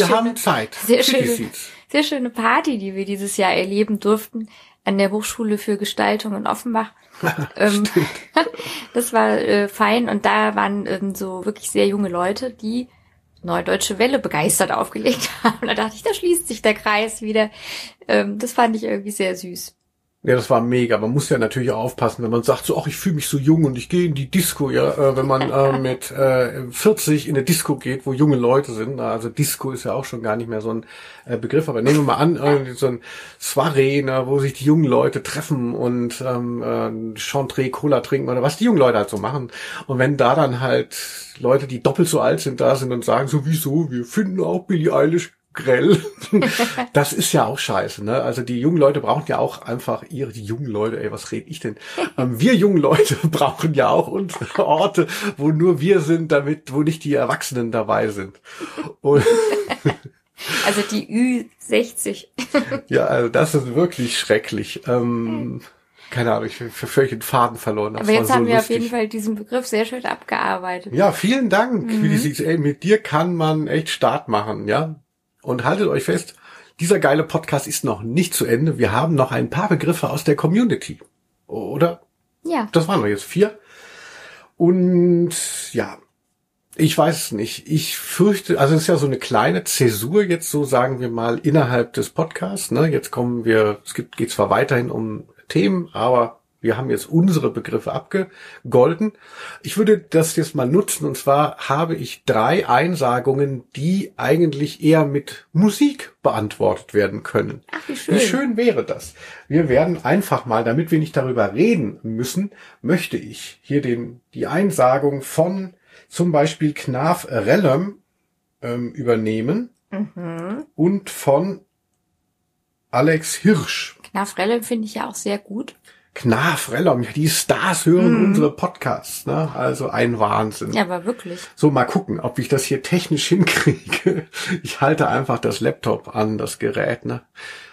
sehr schöne Party, die wir dieses Jahr erleben durften an der Hochschule für Gestaltung in Offenbach. Das war fein und da waren so wirklich sehr junge Leute, die Neue Deutsche Welle begeistert aufgelegt haben. Da dachte ich, da schließt sich der Kreis wieder. Das fand ich irgendwie sehr süß. Ja, das war mega. Man muss ja natürlich auch aufpassen, wenn man sagt so, ach, ich fühle mich so jung und ich gehe in die Disco, ja, wenn man mit 40 in eine Disco geht, wo junge Leute sind. Also Disco ist ja auch schon gar nicht mehr so ein Begriff, aber nehmen wir mal an, so ein Soiree, ne, wo sich die jungen Leute treffen und Chantre, Cola trinken oder was die jungen Leute halt so machen. Und wenn da dann halt Leute, die doppelt so alt sind, da sind und sagen so, wieso, wir finden auch Billie Eilish grell. Das ist ja auch scheiße, ne? Also die jungen Leute brauchen ja auch einfach die jungen Leute, was rede ich denn? Wir jungen Leute brauchen ja auch unsere Orte, wo nur wir sind, wo nicht die Erwachsenen dabei sind. Und also die Ü60. Ja, also das ist wirklich schrecklich. Keine Ahnung, ich habe völlig den Faden verloren. Aber jetzt haben wir auf jeden Fall diesen Begriff sehr schön abgearbeitet. Ja, vielen Dank. Mit dir kann man echt Start machen, ja? Und haltet euch fest, dieser geile Podcast ist noch nicht zu Ende. Wir haben noch ein paar Begriffe aus der Community. Oder? Ja. Das waren doch jetzt 4. Und ja, Ich weiß es nicht. Ich fürchte, also es ist ja so eine kleine Zäsur jetzt, so sagen wir mal, innerhalb des Podcasts. Ne? Jetzt geht zwar weiterhin um Themen, aber wir haben jetzt unsere Begriffe abgegolten. Ich würde das jetzt mal nutzen, und zwar habe ich 3 Einsagungen, die eigentlich eher mit Musik beantwortet werden können. Ach, wie schön. Wie schön wäre das? Wir werden einfach mal, damit wir nicht darüber reden müssen, möchte ich hier die Einsagung von zum Beispiel Knaf Rellem übernehmen und von Alex Hirsch. Knaf Rellem finde ich ja auch sehr gut. Knaf Rellem, ja, die Stars hören unsere Podcasts, ne? Also ein Wahnsinn. Ja, aber wirklich. So, mal gucken, ob ich das hier technisch hinkriege. Ich halte einfach das Laptop an, das Gerät, ne?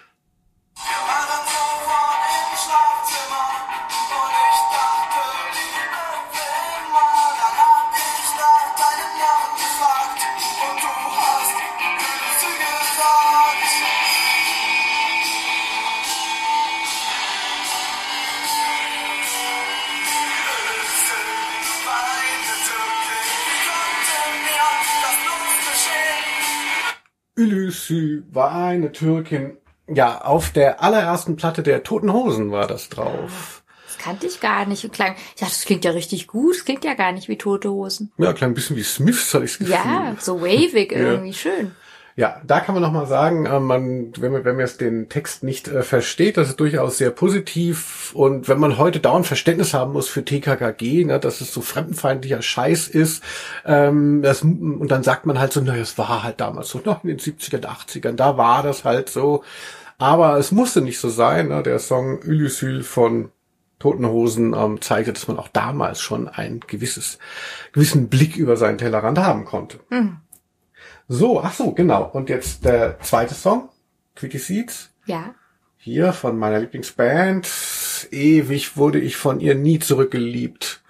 Ülüsü war eine Türkin. Ja, auf der allerersten Platte der Toten Hosen war das drauf. Das kannte ich gar nicht. Das klingt ja richtig gut. Das klingt ja gar nicht wie Tote Hosen. Ja, klang ein bisschen wie Smiths, hatte ich das Gefühl. Ja, so wavig irgendwie, schön. Ja, da kann man noch mal sagen, wenn man jetzt den Text nicht versteht, das ist durchaus sehr positiv. Und wenn man heute dauernd Verständnis haben muss für TKKG, ne, dass es so fremdenfeindlicher Scheiß ist, und dann sagt man halt so, naja, es war halt damals so, noch in den 70ern, 80ern, da war das halt so. Aber es musste nicht so sein. Ne? Der Song Ülüsül von Toten Hosen zeigte, dass man auch damals schon einen gewissen Blick über seinen Tellerrand haben konnte. So, genau. Und jetzt der zweite Song, Quickie Seeds. Ja. Hier von meiner Lieblingsband. Ewig wurde ich von ihr nie zurückgeliebt.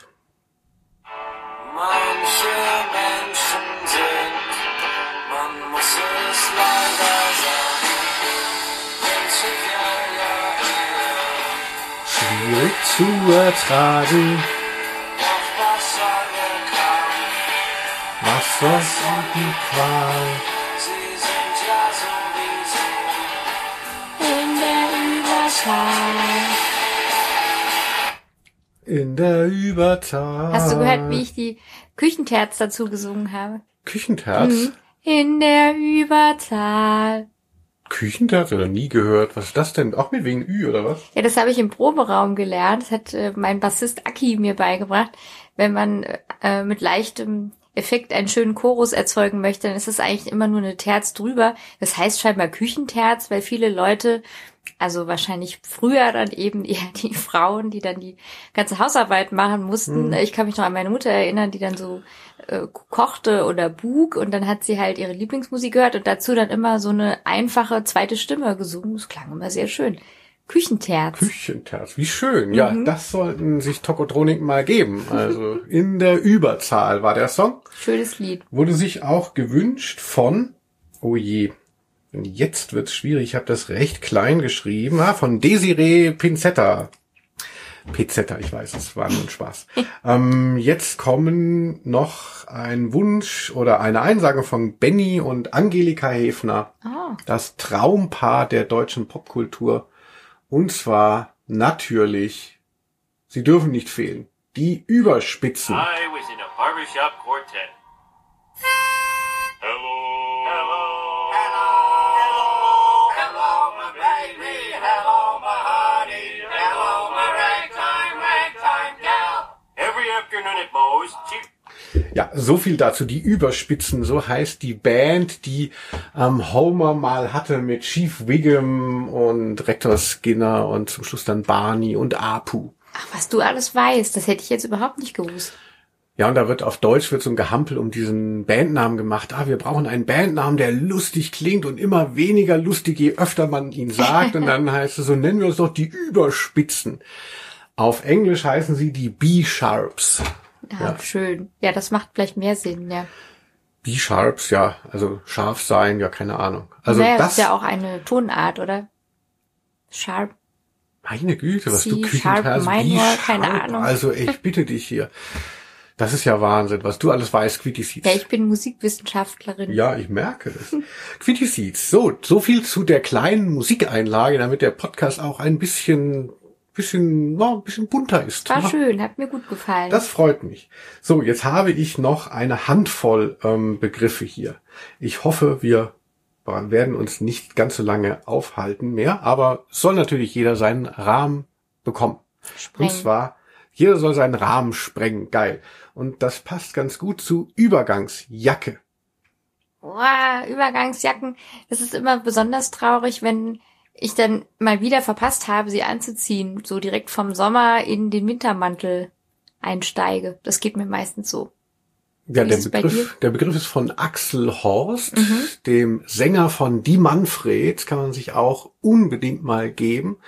Manche Menschen sind, man muss es leider sagen, Schwierig zu ertragen. doch was alle kann, Was soll's und die Qual? sie sind ja sowieso In der Überzahl. In der Überzahl. Hast du gehört, wie ich die Küchenterz dazu gesungen habe? Küchenterz? In der Überzahl. Küchenterz oder nie gehört. Was ist das denn? Auch mit wegen Ü, oder was? Ja, das habe ich im Proberaum gelernt. Das hat mein Bassist Aki mir beigebracht. Wenn man mit leichtem Effekt einen schönen Chorus erzeugen möchte, dann ist es eigentlich immer nur eine Terz drüber. Das heißt scheinbar Küchenterz, weil viele Leute, also wahrscheinlich früher dann eben eher die Frauen, die dann die ganze Hausarbeit machen mussten. Ich kann mich noch an meine Mutter erinnern, die dann so kochte oder buk und dann hat sie halt ihre Lieblingsmusik gehört und dazu dann immer so eine einfache zweite Stimme gesungen. Das klang immer sehr schön. Küchenterz. Küchenterz, wie schön. Ja, das sollten sich Tokotronik mal geben. Also in der Überzahl war der Song. Schönes Lied. Wurde sich auch gewünscht von, oh je, jetzt wird's schwierig, ich habe das recht klein geschrieben, von Desiree Pinzetta. Pizzetta, ich weiß, es war nur ein Spaß. Jetzt kommen noch ein Wunsch oder eine Einsage von Benny und Angelika Häfner. Das Traumpaar der deutschen Popkultur. Und zwar natürlich, sie dürfen nicht fehlen, die Überspitzen. I was in a barbershop quartet. Hello. Hello. Hello. Hello, my baby. Hello, my honey. Hello, my ragtime gal. Every afternoon at Moe's, Ja, so viel dazu. Die Überspitzen, so heißt die Band, die Homer mal hatte mit Chief Wiggum und Rektor Skinner und zum Schluss dann Barney und Apu. Ach, was du alles weißt, das hätte ich jetzt überhaupt nicht gewusst. Ja, und da wird auf Deutsch so ein Gehampel um diesen Bandnamen gemacht. Wir brauchen einen Bandnamen, der lustig klingt und immer weniger lustig, je öfter man ihn sagt. Und dann heißt es so, nennen wir uns doch die Überspitzen. Auf Englisch heißen sie die B-Sharps. Ja, schön. Ja, das macht vielleicht mehr Sinn, ja. B-Sharps, ja, also scharf sein, ja, keine Ahnung. Also naja, das ist ja auch eine Tonart, oder? Sharp. Meine Güte, was C, du Küchenterz, Sharp Minor, keine Ahnung. Also ich bitte dich hier. Das ist ja Wahnsinn, was du alles weißt, Quitty Seeds. Ja, ich bin Musikwissenschaftlerin. Ja, ich merke es. Quitty Seeds. So viel zu der kleinen Musikeinlage, damit der Podcast auch ein bisschen bunter ist. War schön, hat mir gut gefallen. Das freut mich. So, jetzt habe ich noch eine Handvoll Begriffe hier. Ich hoffe, wir werden uns nicht ganz so lange aufhalten mehr, aber soll natürlich jeder seinen Rahmen bekommen. Sprengen. Und zwar, jeder soll seinen Rahmen sprengen. Geil. Und das passt ganz gut zu Übergangsjacke. Boah, Übergangsjacken. Das ist immer besonders traurig, wenn ich dann mal wieder verpasst habe, sie anzuziehen. So direkt vom Sommer in den Wintermantel einsteige. Das geht mir meistens so. Ja, Wie ist es bei dir? der Begriff ist von Axel Horst, dem Sänger von Die Manfreds, kann man sich auch unbedingt mal geben.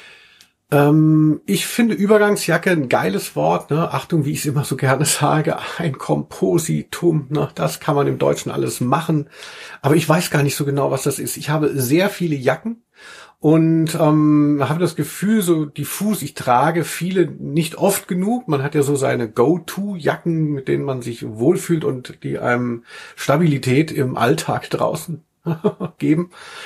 Ich finde Übergangsjacke ein geiles Wort, ne? Achtung, wie ich es immer so gerne sage, ein Kompositum, ne? Das kann man im Deutschen alles machen. Aber ich weiß gar nicht so genau, was das ist. Ich habe sehr viele Jacken und habe das Gefühl, so diffus, ich trage viele nicht oft genug. Man hat ja so seine Go-To-Jacken, mit denen man sich wohlfühlt und die einem Stabilität im Alltag draußen geben.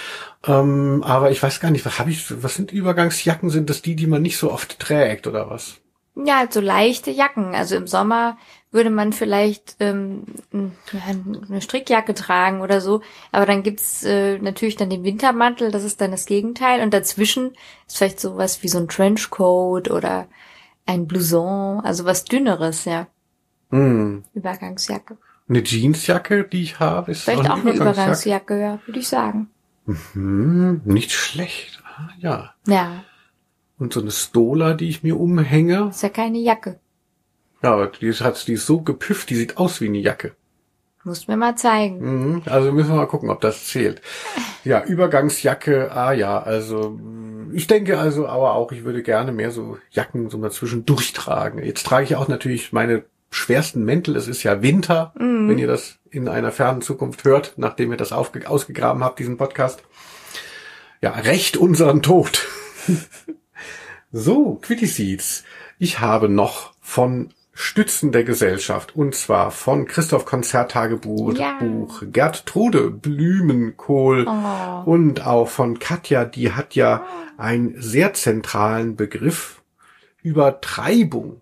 Aber ich weiß gar nicht, was sind Übergangsjacken? Sind das die man nicht so oft trägt oder was? Ja, so leichte Jacken. Also im Sommer würde man vielleicht eine Strickjacke tragen oder so. Aber dann gibt's natürlich dann den Wintermantel, das ist dann das Gegenteil. Und dazwischen ist vielleicht sowas wie so ein Trenchcoat oder ein Blouson, also was Dünneres, ja. Übergangsjacke. Eine Jeansjacke, die ich habe, ist Vielleicht auch eine Übergangsjacke, ja, würde ich sagen. Nicht schlecht. Ah, ja. Ja, Und so eine Stola, die ich mir umhänge. ist ja keine Jacke. Ja, aber die ist so gepüfft, die sieht aus wie eine Jacke. Musst mir mal zeigen. Also müssen wir mal gucken, ob das zählt. Ja, Übergangsjacke, also ich denke also aber auch, ich würde gerne mehr so Jacken so mal zwischendurch tragen. Jetzt trage ich auch natürlich meine schwersten Mäntel. Es ist ja Winter, wenn ihr das in einer fernen Zukunft hört, nachdem ihr das ausgegraben habt, diesen Podcast. Ja, rächt unseren Tod. So, Quitty Seeds. Ich habe noch von Stützen der Gesellschaft, und zwar von Christoph Konzerttagebuch, Buch Gertrude Blumenkohl und auch von Katja, die hat ja einen sehr zentralen Begriff, Übertreibung.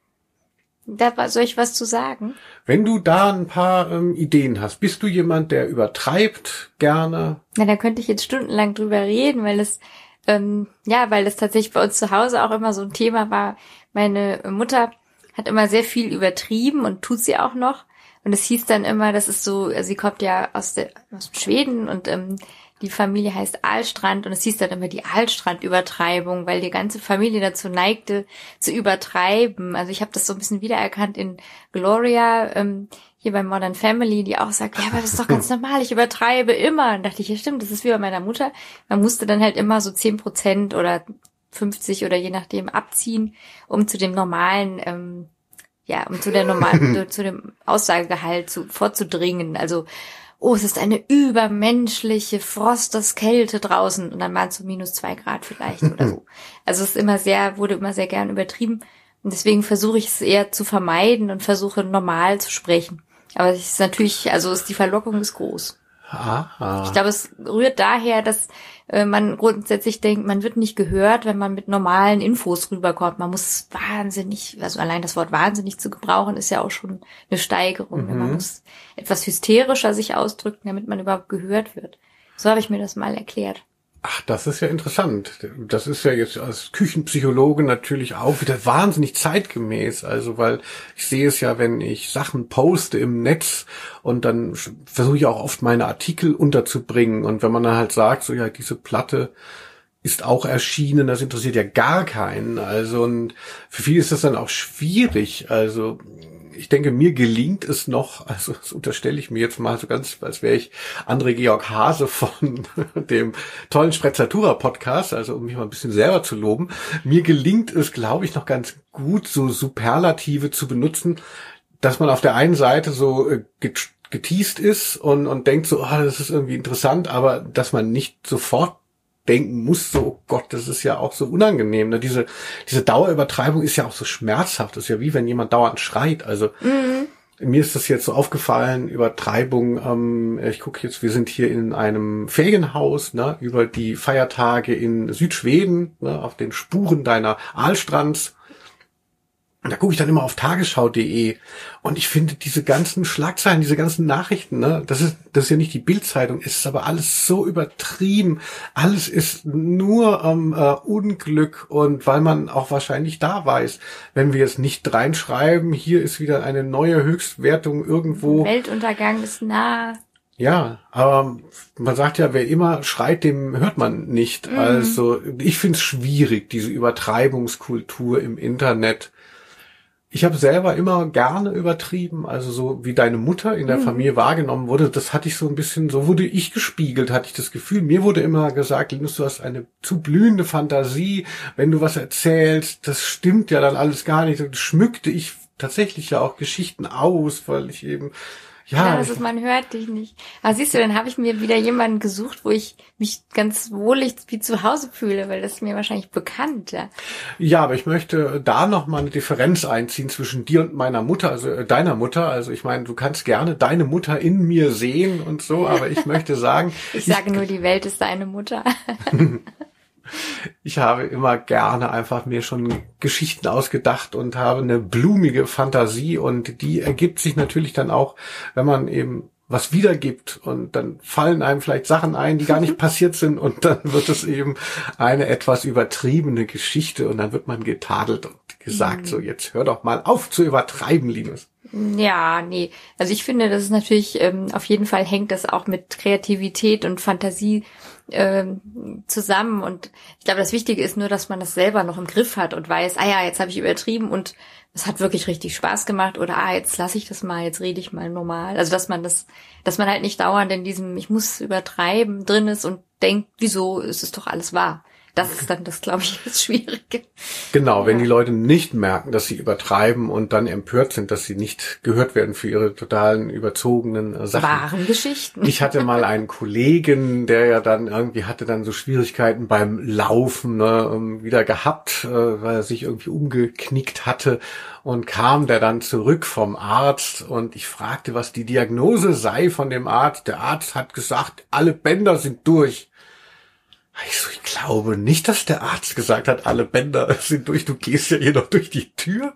Soll ich was zu sagen? Wenn du da ein paar Ideen hast, bist du jemand, der übertreibt gerne? Na, da könnte ich jetzt stundenlang drüber reden, weil das tatsächlich bei uns zu Hause auch immer so ein Thema war. Meine Mutter hat immer sehr viel übertrieben und tut sie auch noch. Und es hieß dann immer, das ist so, also sie kommt ja aus Schweden und die Familie heißt Ahlstrand und es hieß dann immer die Ahlstrand-Übertreibung, weil die ganze Familie dazu neigte, zu übertreiben. Also ich habe das so ein bisschen wiedererkannt in Gloria, hier bei Modern Family, die auch sagt, ja, aber das ist doch ganz normal, ich übertreibe immer. Und dachte ich, ja stimmt, das ist wie bei meiner Mutter. Man musste dann halt immer so 10% oder 50 oder je nachdem abziehen, um zu dem normalen, zu dem Aussagegehalt vorzudringen. Also, oh, es ist eine übermenschliche Frosteskälte draußen und dann waren es so -2 Grad vielleicht oder so. Also es ist wurde immer sehr gern übertrieben und deswegen versuche ich es eher zu vermeiden und versuche normal zu sprechen. Aber es ist natürlich, die Verlockung ist groß. Aha. Ich glaube, es rührt daher, dass man grundsätzlich denkt, man wird nicht gehört, wenn man mit normalen Infos rüberkommt. Man muss allein das Wort wahnsinnig zu gebrauchen, ist ja auch schon eine Steigerung. Man muss etwas hysterischer sich ausdrücken, damit man überhaupt gehört wird. So habe ich mir das mal erklärt. Ach, das ist ja interessant. Das ist ja jetzt als Küchenpsychologe natürlich auch wieder wahnsinnig zeitgemäß. Also, weil ich sehe es ja, wenn ich Sachen poste im Netz und dann versuche ich auch oft meine Artikel unterzubringen. Und wenn man dann halt sagt, so ja, diese Platte ist auch erschienen, das interessiert ja gar keinen. Also, und für viele ist das dann auch schwierig. Also, ich denke, mir gelingt es noch, also das unterstelle ich mir jetzt mal so ganz, als wäre ich André Georg Hase von dem tollen Sprezzatura-Podcast, also um mich mal ein bisschen selber zu loben. Mir gelingt es, glaube ich, noch ganz gut, so Superlative zu benutzen, dass man auf der einen Seite so geteased ist und denkt so, das ist irgendwie interessant, aber dass man nicht sofort denken muss, so, oh Gott, das ist ja auch so unangenehm. Ne? Diese Dauerübertreibung ist ja auch so schmerzhaft. Das ist ja wie wenn jemand dauernd schreit. Also mir ist das jetzt so aufgefallen, Übertreibung. Ich gucke jetzt, wir sind hier in einem Ferienhaus, ne, über die Feiertage in Südschweden, ne, auf den Spuren deiner Aalstrands. Und da gucke ich dann immer auf tagesschau.de und ich finde diese ganzen Schlagzeilen, diese ganzen Nachrichten, ne, das ist ja nicht die Bild-Zeitung, es ist aber alles so übertrieben. Alles ist nur Unglück, und weil man auch wahrscheinlich da weiß, wenn wir es nicht reinschreiben, hier ist wieder eine neue Höchstwertung irgendwo. Weltuntergang ist nah. Ja, aber man sagt ja, wer immer schreit, dem hört man nicht. Also ich finde es schwierig, diese Übertreibungskultur im Internet. Ich habe selber immer gerne übertrieben, also so wie deine Mutter in der Familie wahrgenommen wurde, das hatte ich so ein bisschen, so wurde ich gespiegelt, hatte ich das Gefühl. Mir wurde immer gesagt, Linus, du hast eine zu blühende Fantasie, wenn du was erzählst, das stimmt ja dann alles gar nicht. Und schmückte ich tatsächlich ja auch Geschichten aus, weil ich eben, Ja, das ist, man hört dich nicht. Aber siehst du, dann habe ich mir wieder jemanden gesucht, wo ich mich ganz wohlig wie zu Hause fühle, weil das ist mir wahrscheinlich bekannt. Ja, ja, aber ich möchte da noch mal eine Differenz einziehen zwischen dir und meiner Mutter, also deiner Mutter. Also ich meine, du kannst gerne deine Mutter in mir sehen und so, aber ich möchte sagen... Ich sage nur, die Welt ist deine Mutter. Ich habe immer gerne einfach mir schon Geschichten ausgedacht und habe eine blumige Fantasie, und die ergibt sich natürlich dann auch, wenn man eben was wiedergibt, und dann fallen einem vielleicht Sachen ein, die gar nicht passiert sind, und dann wird es eben eine etwas übertriebene Geschichte, und dann wird man getadelt und gesagt, so jetzt hör doch mal auf zu übertreiben, Linus. Ja, nee. Also ich finde, das ist natürlich, auf jeden Fall hängt das auch mit Kreativität und Fantasie zusammen, und ich glaube, das Wichtige ist nur, dass man das selber noch im Griff hat und weiß, jetzt habe ich übertrieben und es hat wirklich richtig Spaß gemacht, oder jetzt lasse ich das mal, jetzt rede ich mal normal. Also dass man halt nicht dauernd in diesem ich muss übertreiben drin ist und denkt, wieso, ist es doch alles wahr. Das ist dann das, glaube ich, das Schwierige. Genau, wenn die Leute nicht merken, dass sie übertreiben und dann empört sind, dass sie nicht gehört werden für ihre totalen überzogenen Sachen. Wahren Geschichten. Ich hatte mal einen Kollegen, der ja dann irgendwie hatte dann so Schwierigkeiten beim Laufen, ne, wieder gehabt, weil er sich irgendwie umgeknickt hatte, und kam der dann zurück vom Arzt, und ich fragte, was die Diagnose sei von dem Arzt. Der Arzt hat gesagt, alle Bänder sind durch. Ich glaube nicht, dass der Arzt gesagt hat, alle Bänder sind durch, du gehst ja hier noch durch die Tür.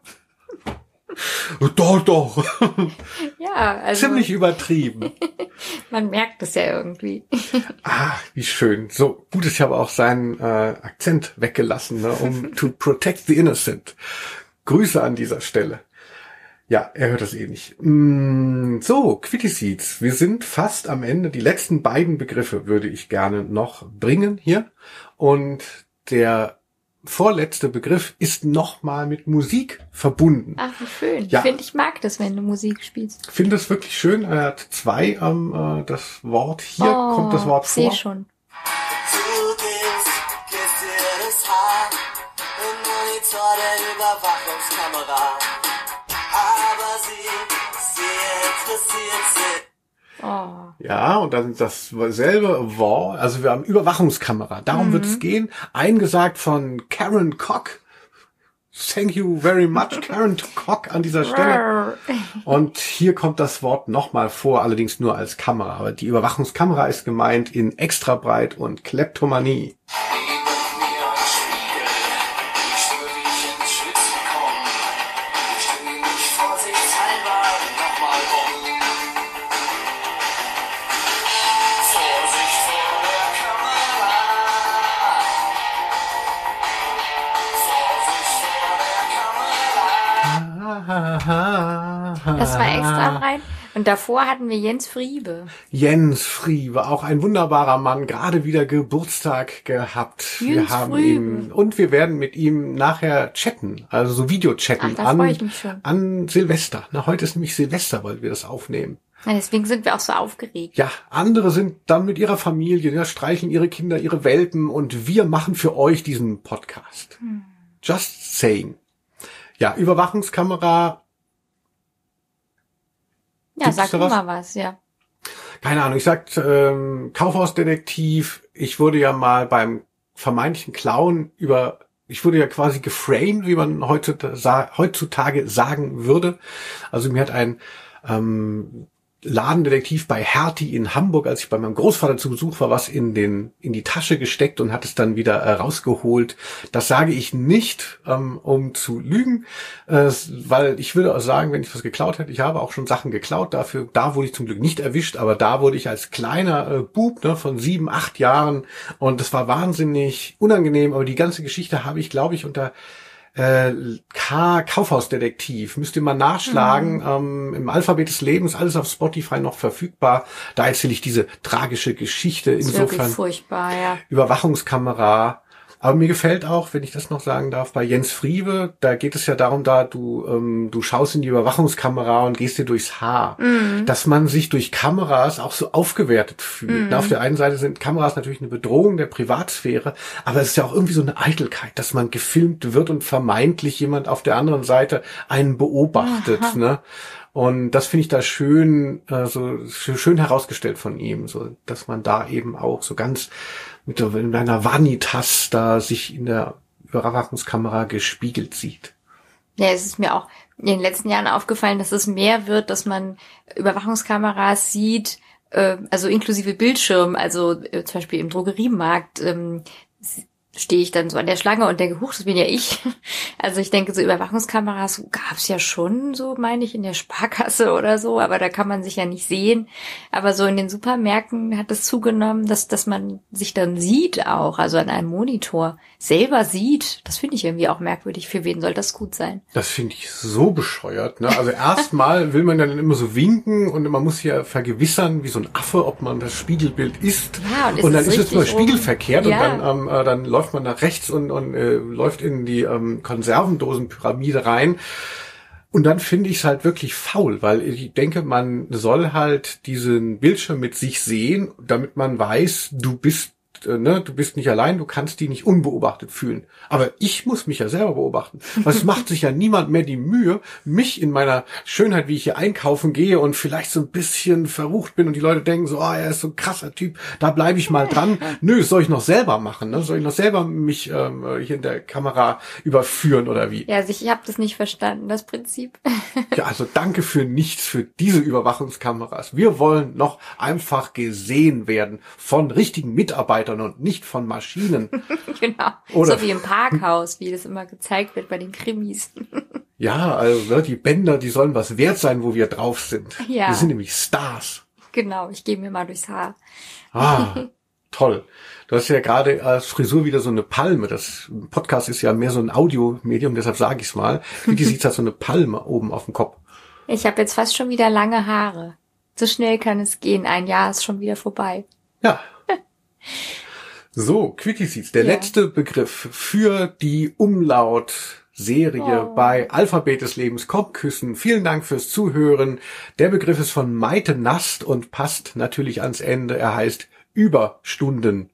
Doch. Ja, also. Ziemlich übertrieben. Man merkt es ja irgendwie. Wie schön. So, gut, ich habe auch seinen Akzent weggelassen, ne, um to protect the innocent. Grüße an dieser Stelle. Ja, er hört das eh nicht. So, Quickie-Seeds. Wir sind fast am Ende. Die letzten beiden Begriffe würde ich gerne noch bringen hier. Und der vorletzte Begriff ist nochmal mit Musik verbunden. Ach, wie schön. Ja. Ich mag das, wenn du Musik spielst. Ich finde das wirklich schön. Er hat zwei das Wort. Hier kommt das Wort vor. Ich sehe schon. Du gehst dir das Haar im Monitor der Überwachungskamera. Aber sie interessiert sich. Oh. Ja, und dann dasselbe Wort, also wir haben Überwachungskamera, darum wird es gehen, eingesagt von Karen Koch. Thank you very much, Karen Koch an dieser Stelle. Und hier kommt das Wort nochmal vor, allerdings nur als Kamera, aber die Überwachungskamera ist gemeint in Extrabreit und Kleptomanie. Das war extra rein. Und davor hatten wir Jens Friebe. Jens Friebe, auch ein wunderbarer Mann, gerade wieder Geburtstag gehabt. Jens Friebe. Und wir werden mit ihm nachher chatten, also so Videochatten. Ach, da freue ich mich schon. An Silvester. Na, heute ist nämlich Silvester, weil wir das aufnehmen. Ja, deswegen sind wir auch so aufgeregt. Ja, andere sind dann mit ihrer Familie, ja, streicheln ihre Kinder, ihre Welpen, und wir machen für euch diesen Podcast. Just saying. Ja, Überwachungskamera. Ja, Gibt's sag da du was? mal was, ja. keine Ahnung, ich sag Kaufhausdetektiv, ich wurde ja mal beim vermeintlichen Clown ich wurde ja quasi geframed, wie man heutzutage sagen würde. Also mir hat ein Ladendetektiv bei Hertie in Hamburg, als ich bei meinem Großvater zu Besuch war, was in die Tasche gesteckt und hat es dann wieder rausgeholt. Das sage ich nicht, um zu lügen, weil ich würde auch sagen, wenn ich was geklaut hätte, ich habe auch schon Sachen geklaut, da wurde ich zum Glück nicht erwischt, aber da wurde ich als kleiner Bub, ne, von 7, 8 Jahren, und das war wahnsinnig unangenehm, aber die ganze Geschichte habe ich, glaube ich, unter Kaufhausdetektiv. Müsst ihr mal nachschlagen. Im Alphabet des Lebens, alles auf Spotify noch verfügbar. Da erzähle ich diese tragische Geschichte. Insofern furchtbar, ja. Überwachungskamera. Aber mir gefällt auch, wenn ich das noch sagen darf, bei Jens Friewe, da geht es ja darum, du schaust in die Überwachungskamera und gehst dir durchs Haar, dass man sich durch Kameras auch so aufgewertet fühlt. Auf der einen Seite sind Kameras natürlich eine Bedrohung der Privatsphäre, aber es ist ja auch irgendwie so eine Eitelkeit, dass man gefilmt wird und vermeintlich jemand auf der anderen Seite einen beobachtet, ne? Und das finde ich da schön herausgestellt von ihm, so dass man da eben auch so ganz mit einer Vanitas da sich in der Überwachungskamera gespiegelt sieht. Ja, es ist mir auch in den letzten Jahren aufgefallen, dass es mehr wird, dass man Überwachungskameras sieht, also inklusive Bildschirm, also zum Beispiel im Drogeriemarkt stehe ich dann so an der Schlange und denke, huch, das bin ja ich. Also ich denke, so Überwachungskameras gab's ja schon, so meine ich, in der Sparkasse oder so, aber da kann man sich ja nicht sehen. Aber so in den Supermärkten hat es zugenommen, dass man sich dann sieht auch, also an einem Monitor selber sieht. Das finde ich irgendwie auch merkwürdig. Für wen soll das gut sein? Das finde ich so bescheuert, ne? Also erstmal will man dann immer so winken und man muss ja vergewissern, wie so ein Affe, ob man das Spiegelbild ist. Ja, und dann ist es nur spiegelverkehrt, ja. Und dann läuft man nach rechts und läuft in die Konservendosenpyramide rein. Und dann finde ich es halt wirklich faul, weil ich denke, man soll halt diesen Bildschirm mit sich sehen, damit man weiß, du bist nicht allein, du kannst die nicht unbeobachtet fühlen. Aber ich muss mich ja selber beobachten. Weil es macht sich ja niemand mehr die Mühe, mich in meiner Schönheit, wie ich hier einkaufen gehe und vielleicht so ein bisschen verrucht bin und die Leute denken so, er ist so ein krasser Typ, da bleibe ich mal dran. Nö, das soll ich noch selber machen, ne? Soll ich noch selber mich hier in der Kamera überführen oder wie? Ja, also ich habe das nicht verstanden, das Prinzip. Ja, also danke für nichts für diese Überwachungskameras. Wir wollen noch einfach gesehen werden von richtigen Mitarbeitern und nicht von Maschinen. Genau. Oder so wie im Parkhaus, wie das immer gezeigt wird bei den Krimis. Ja, also die Bänder, die sollen was wert sein, wo wir drauf sind. Ja. Wir sind nämlich Stars. Genau, ich gehe mir mal durchs Haar. Toll. Du hast ja gerade als Frisur wieder so eine Palme. Das Podcast ist ja mehr so ein Audiomedium, deshalb sage ich es mal. Wie sieht halt so eine Palme oben auf dem Kopf? Ich habe jetzt fast schon wieder lange Haare. So schnell kann es gehen. Ein Jahr ist schon wieder vorbei. Ja. So, Quickie Seeds, der letzte Begriff für die Umlaut-Serie bei Alphabet des Lebens. Komm, küssen. Vielen Dank fürs Zuhören. Der Begriff ist von Maite Nast und passt natürlich ans Ende. Er heißt Überstunden.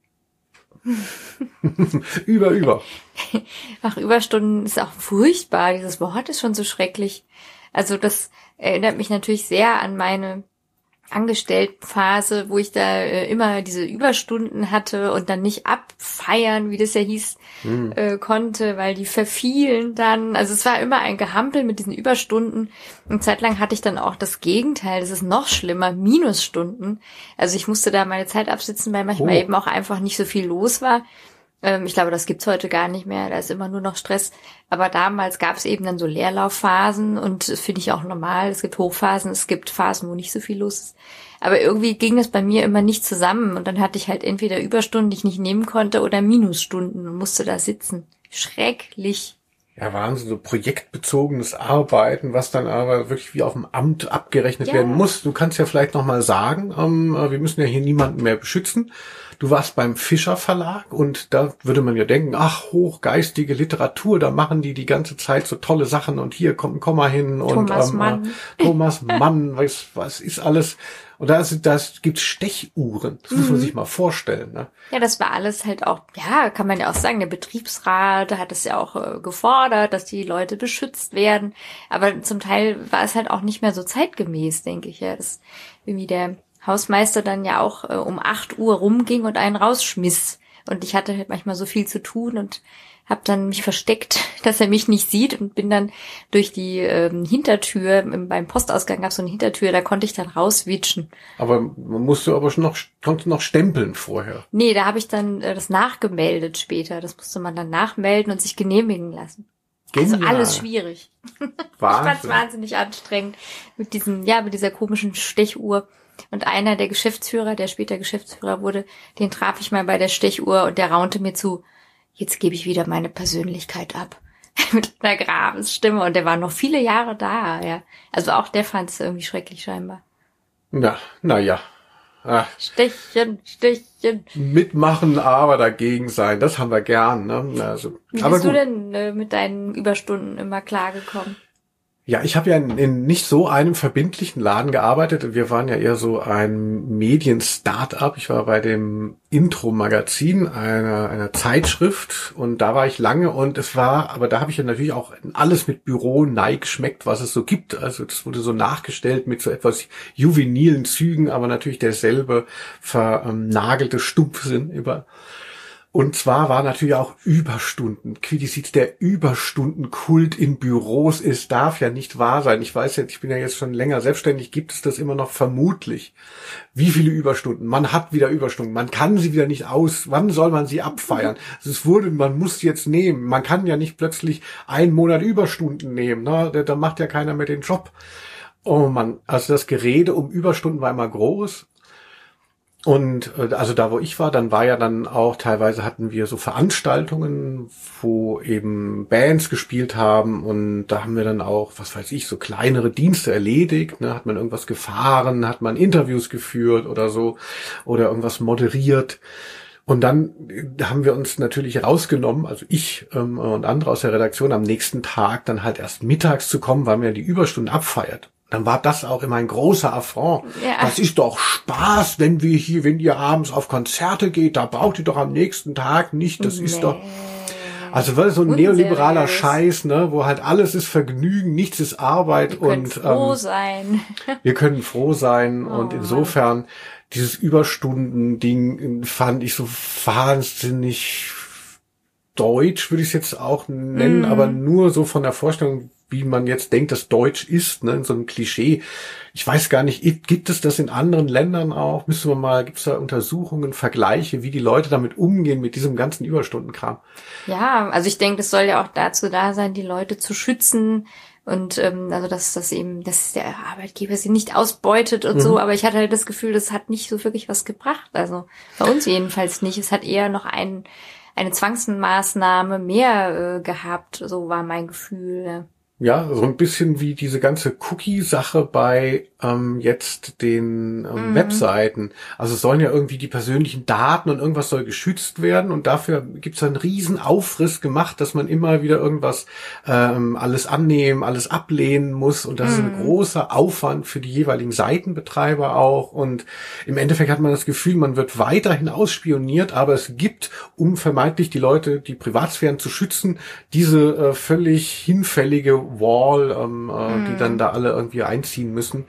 über. Ach, Überstunden ist auch furchtbar. Dieses Wort ist schon so schrecklich. Also das erinnert mich natürlich sehr an meine Angestelltenphase, wo ich da immer diese Überstunden hatte und dann nicht abfeiern, wie das ja hieß, konnte, weil die verfielen dann. Also es war immer ein Gehampel mit diesen Überstunden. Eine Zeit lang hatte ich dann auch das Gegenteil, das ist noch schlimmer, Minusstunden. Also ich musste da meine Zeit absitzen, weil manchmal eben auch einfach nicht so viel los war. Ich glaube, das gibt's heute gar nicht mehr, da ist immer nur noch Stress. Aber damals gab es eben dann so Leerlaufphasen und das finde ich auch normal. Es gibt Hochphasen, es gibt Phasen, wo nicht so viel los ist. Aber irgendwie ging das bei mir immer nicht zusammen und dann hatte ich halt entweder Überstunden, die ich nicht nehmen konnte, oder Minusstunden und musste da sitzen. Schrecklich. Ja, Wahnsinn, so projektbezogenes Arbeiten, was dann aber wirklich wie auf dem Amt abgerechnet werden muss. Du kannst ja vielleicht noch mal sagen, wir müssen ja hier niemanden mehr beschützen. Du warst beim Fischer Verlag und da würde man ja denken, ach, hochgeistige Literatur, da machen die ganze Zeit so tolle Sachen und hier kommt ein Komma hin und Thomas Mann, was ist alles. Und da gibt's Stechuhren. Das muss man sich mal vorstellen, ne? Ja, das war alles halt auch, ja, kann man ja auch sagen, der Betriebsrat hat es ja auch gefordert, dass die Leute beschützt werden. Aber zum Teil war es halt auch nicht mehr so zeitgemäß, denke ich. Ja, das irgendwie der Hausmeister dann ja auch um 8 Uhr rumging und einen rausschmiss. Und ich hatte halt manchmal so viel zu tun und habe dann mich versteckt, dass er mich nicht sieht und bin dann durch die Hintertür, beim Postausgang gab es so eine Hintertür, da konnte ich dann rauswitschen. Aber man musste aber schon konnte noch stempeln vorher. Nee, da habe ich dann das nachgemeldet später. Das musste man dann nachmelden und sich genehmigen lassen. Also Genial. alles schwierig. Ich fand's wahnsinnig anstrengend mit dieser komischen Stechuhr. Und einer der Geschäftsführer, der später Geschäftsführer wurde, den traf ich mal bei der Stechuhr und der raunte mir zu, jetzt gebe ich wieder meine Persönlichkeit ab. Mit einer Grabesstimme. Und der war noch viele Jahre da, ja. Also auch der fand es irgendwie schrecklich scheinbar. Ja. Stechchen. Mitmachen, aber dagegen sein, das haben wir gern. Ne? Also, Wie aber bist du gut. denn mit deinen Überstunden immer klargekommen? Ja, ich habe ja in nicht so einem verbindlichen Laden gearbeitet. Wir waren ja eher so ein Medien-Start-up. Ich war bei dem Intro-Magazin, einer Zeitschrift, und da war ich lange, und aber da habe ich ja natürlich auch alles mit Büro-Neig geschmeckt, was es so gibt. Also das wurde so nachgestellt mit so etwas juvenilen Zügen, aber natürlich derselbe vernagelte Stumpfsinn über. Und zwar war natürlich auch Überstunden. Quiddisit, der Überstundenkult in Büros ist, darf ja nicht wahr sein. Ich weiß jetzt, ich bin ja jetzt schon länger selbstständig, gibt es das immer noch vermutlich. Wie viele Überstunden? Man hat wieder Überstunden. Man kann sie wieder nicht wann soll man sie abfeiern? Man muss jetzt nehmen. Man kann ja nicht plötzlich einen Monat Überstunden nehmen, ne? Da macht ja keiner mehr den Job. Oh Mann, also das Gerede um Überstunden war immer groß. Und also da, wo ich war, dann war ja dann auch, teilweise hatten wir so Veranstaltungen, wo eben Bands gespielt haben, und da haben wir dann auch, was weiß ich, so kleinere Dienste erledigt, ne? Hat man irgendwas gefahren, hat man Interviews geführt oder so, oder irgendwas moderiert. Und dann haben wir uns natürlich rausgenommen, also ich und andere aus der Redaktion, am nächsten Tag dann halt erst mittags zu kommen, weil man ja die Überstunden abfeiert. Dann war das auch immer ein großer Affront. Ja. Das ist doch Spaß, wenn ihr abends auf Konzerte geht, da braucht ihr doch am nächsten Tag nicht. Das ist doch, also weil so ein neoliberaler Scheiß, ne, wo halt alles ist Vergnügen, nichts ist Arbeit, Wir können froh sein. Wir können froh sein, und insofern dieses Überstunden-Ding fand ich so wahnsinnig deutsch, würde ich es jetzt auch nennen, aber nur so von der Vorstellung, wie man jetzt denkt, dass Deutsch ist, ne, in so einem Klischee. Ich weiß gar nicht, gibt es das in anderen Ländern auch? Gibt es da Untersuchungen, Vergleiche, wie die Leute damit umgehen, mit diesem ganzen Überstundenkram? Ja, also ich denke, das soll ja auch dazu da sein, die Leute zu schützen und also dass der Arbeitgeber sie nicht ausbeutet und so. Aber ich hatte halt das Gefühl, das hat nicht so wirklich was gebracht. Also bei uns jedenfalls nicht. Es hat eher noch eine Zwangsmaßnahme mehr gehabt. So war mein Gefühl. Ja, so ein bisschen wie diese ganze Cookie-Sache bei jetzt den Webseiten. Also es sollen ja irgendwie die persönlichen Daten und irgendwas soll geschützt werden, und dafür gibt's einen riesen Aufriss gemacht, dass man immer wieder irgendwas alles annehmen, alles ablehnen muss, und das ist ein großer Aufwand für die jeweiligen Seitenbetreiber auch, und im Endeffekt hat man das Gefühl, man wird weiterhin ausspioniert, aber es gibt, um vermeintlich die Leute, die Privatsphären zu schützen, diese völlig hinfällige Wall, die dann da alle irgendwie einziehen müssen.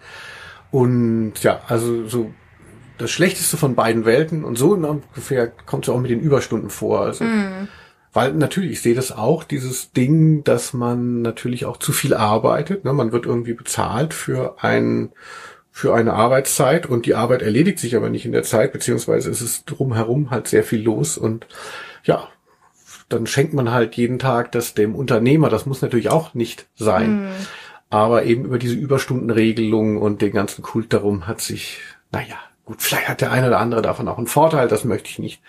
Und ja, also so das Schlechteste von beiden Welten, und so ungefähr kommt es auch mit den Überstunden vor. Also, weil natürlich, ich sehe das auch, dieses Ding, dass man natürlich auch zu viel arbeitet. Ne? Man wird irgendwie bezahlt für eine Arbeitszeit, und die Arbeit erledigt sich aber nicht in der Zeit, beziehungsweise ist es drumherum halt sehr viel los, und ja, dann schenkt man halt jeden Tag das dem Unternehmer. Das muss natürlich auch nicht sein. Aber eben über diese Überstundenregelung und den ganzen Kult darum hat sich, gut, vielleicht hat der eine oder andere davon auch einen Vorteil, das möchte ich nicht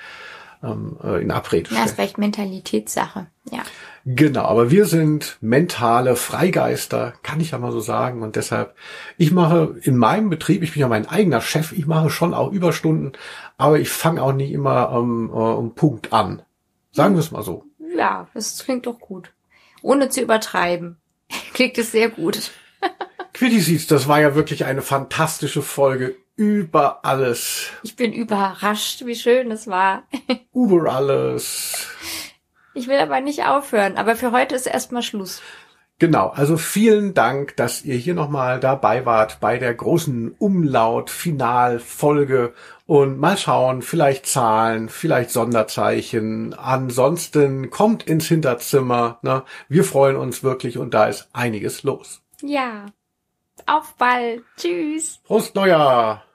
in Abrede stellen. Ja, ist vielleicht Mentalitätssache, ja. Genau, aber wir sind mentale Freigeister, kann ich ja mal so sagen, und deshalb, ich mache in meinem Betrieb, ich bin ja mein eigener Chef, ich mache schon auch Überstunden, aber ich fange auch nicht immer um Punkt an. Sagen wir es mal so. Ja, das klingt doch gut. Ohne zu übertreiben. Klingt es sehr gut. Quiddisit, das war ja wirklich eine fantastische Folge über alles. Ich bin überrascht, wie schön es war. Über alles. Ich will aber nicht aufhören, aber für heute ist erstmal Schluss. Genau, also vielen Dank, dass ihr hier nochmal dabei wart bei der großen Umlaut-Final-Folge und mal schauen, vielleicht Zahlen, vielleicht Sonderzeichen. Ansonsten kommt ins Hinterzimmer, ne? Wir freuen uns wirklich und da ist einiges los. Ja. Auf bald. Tschüss. Prost Neujahr!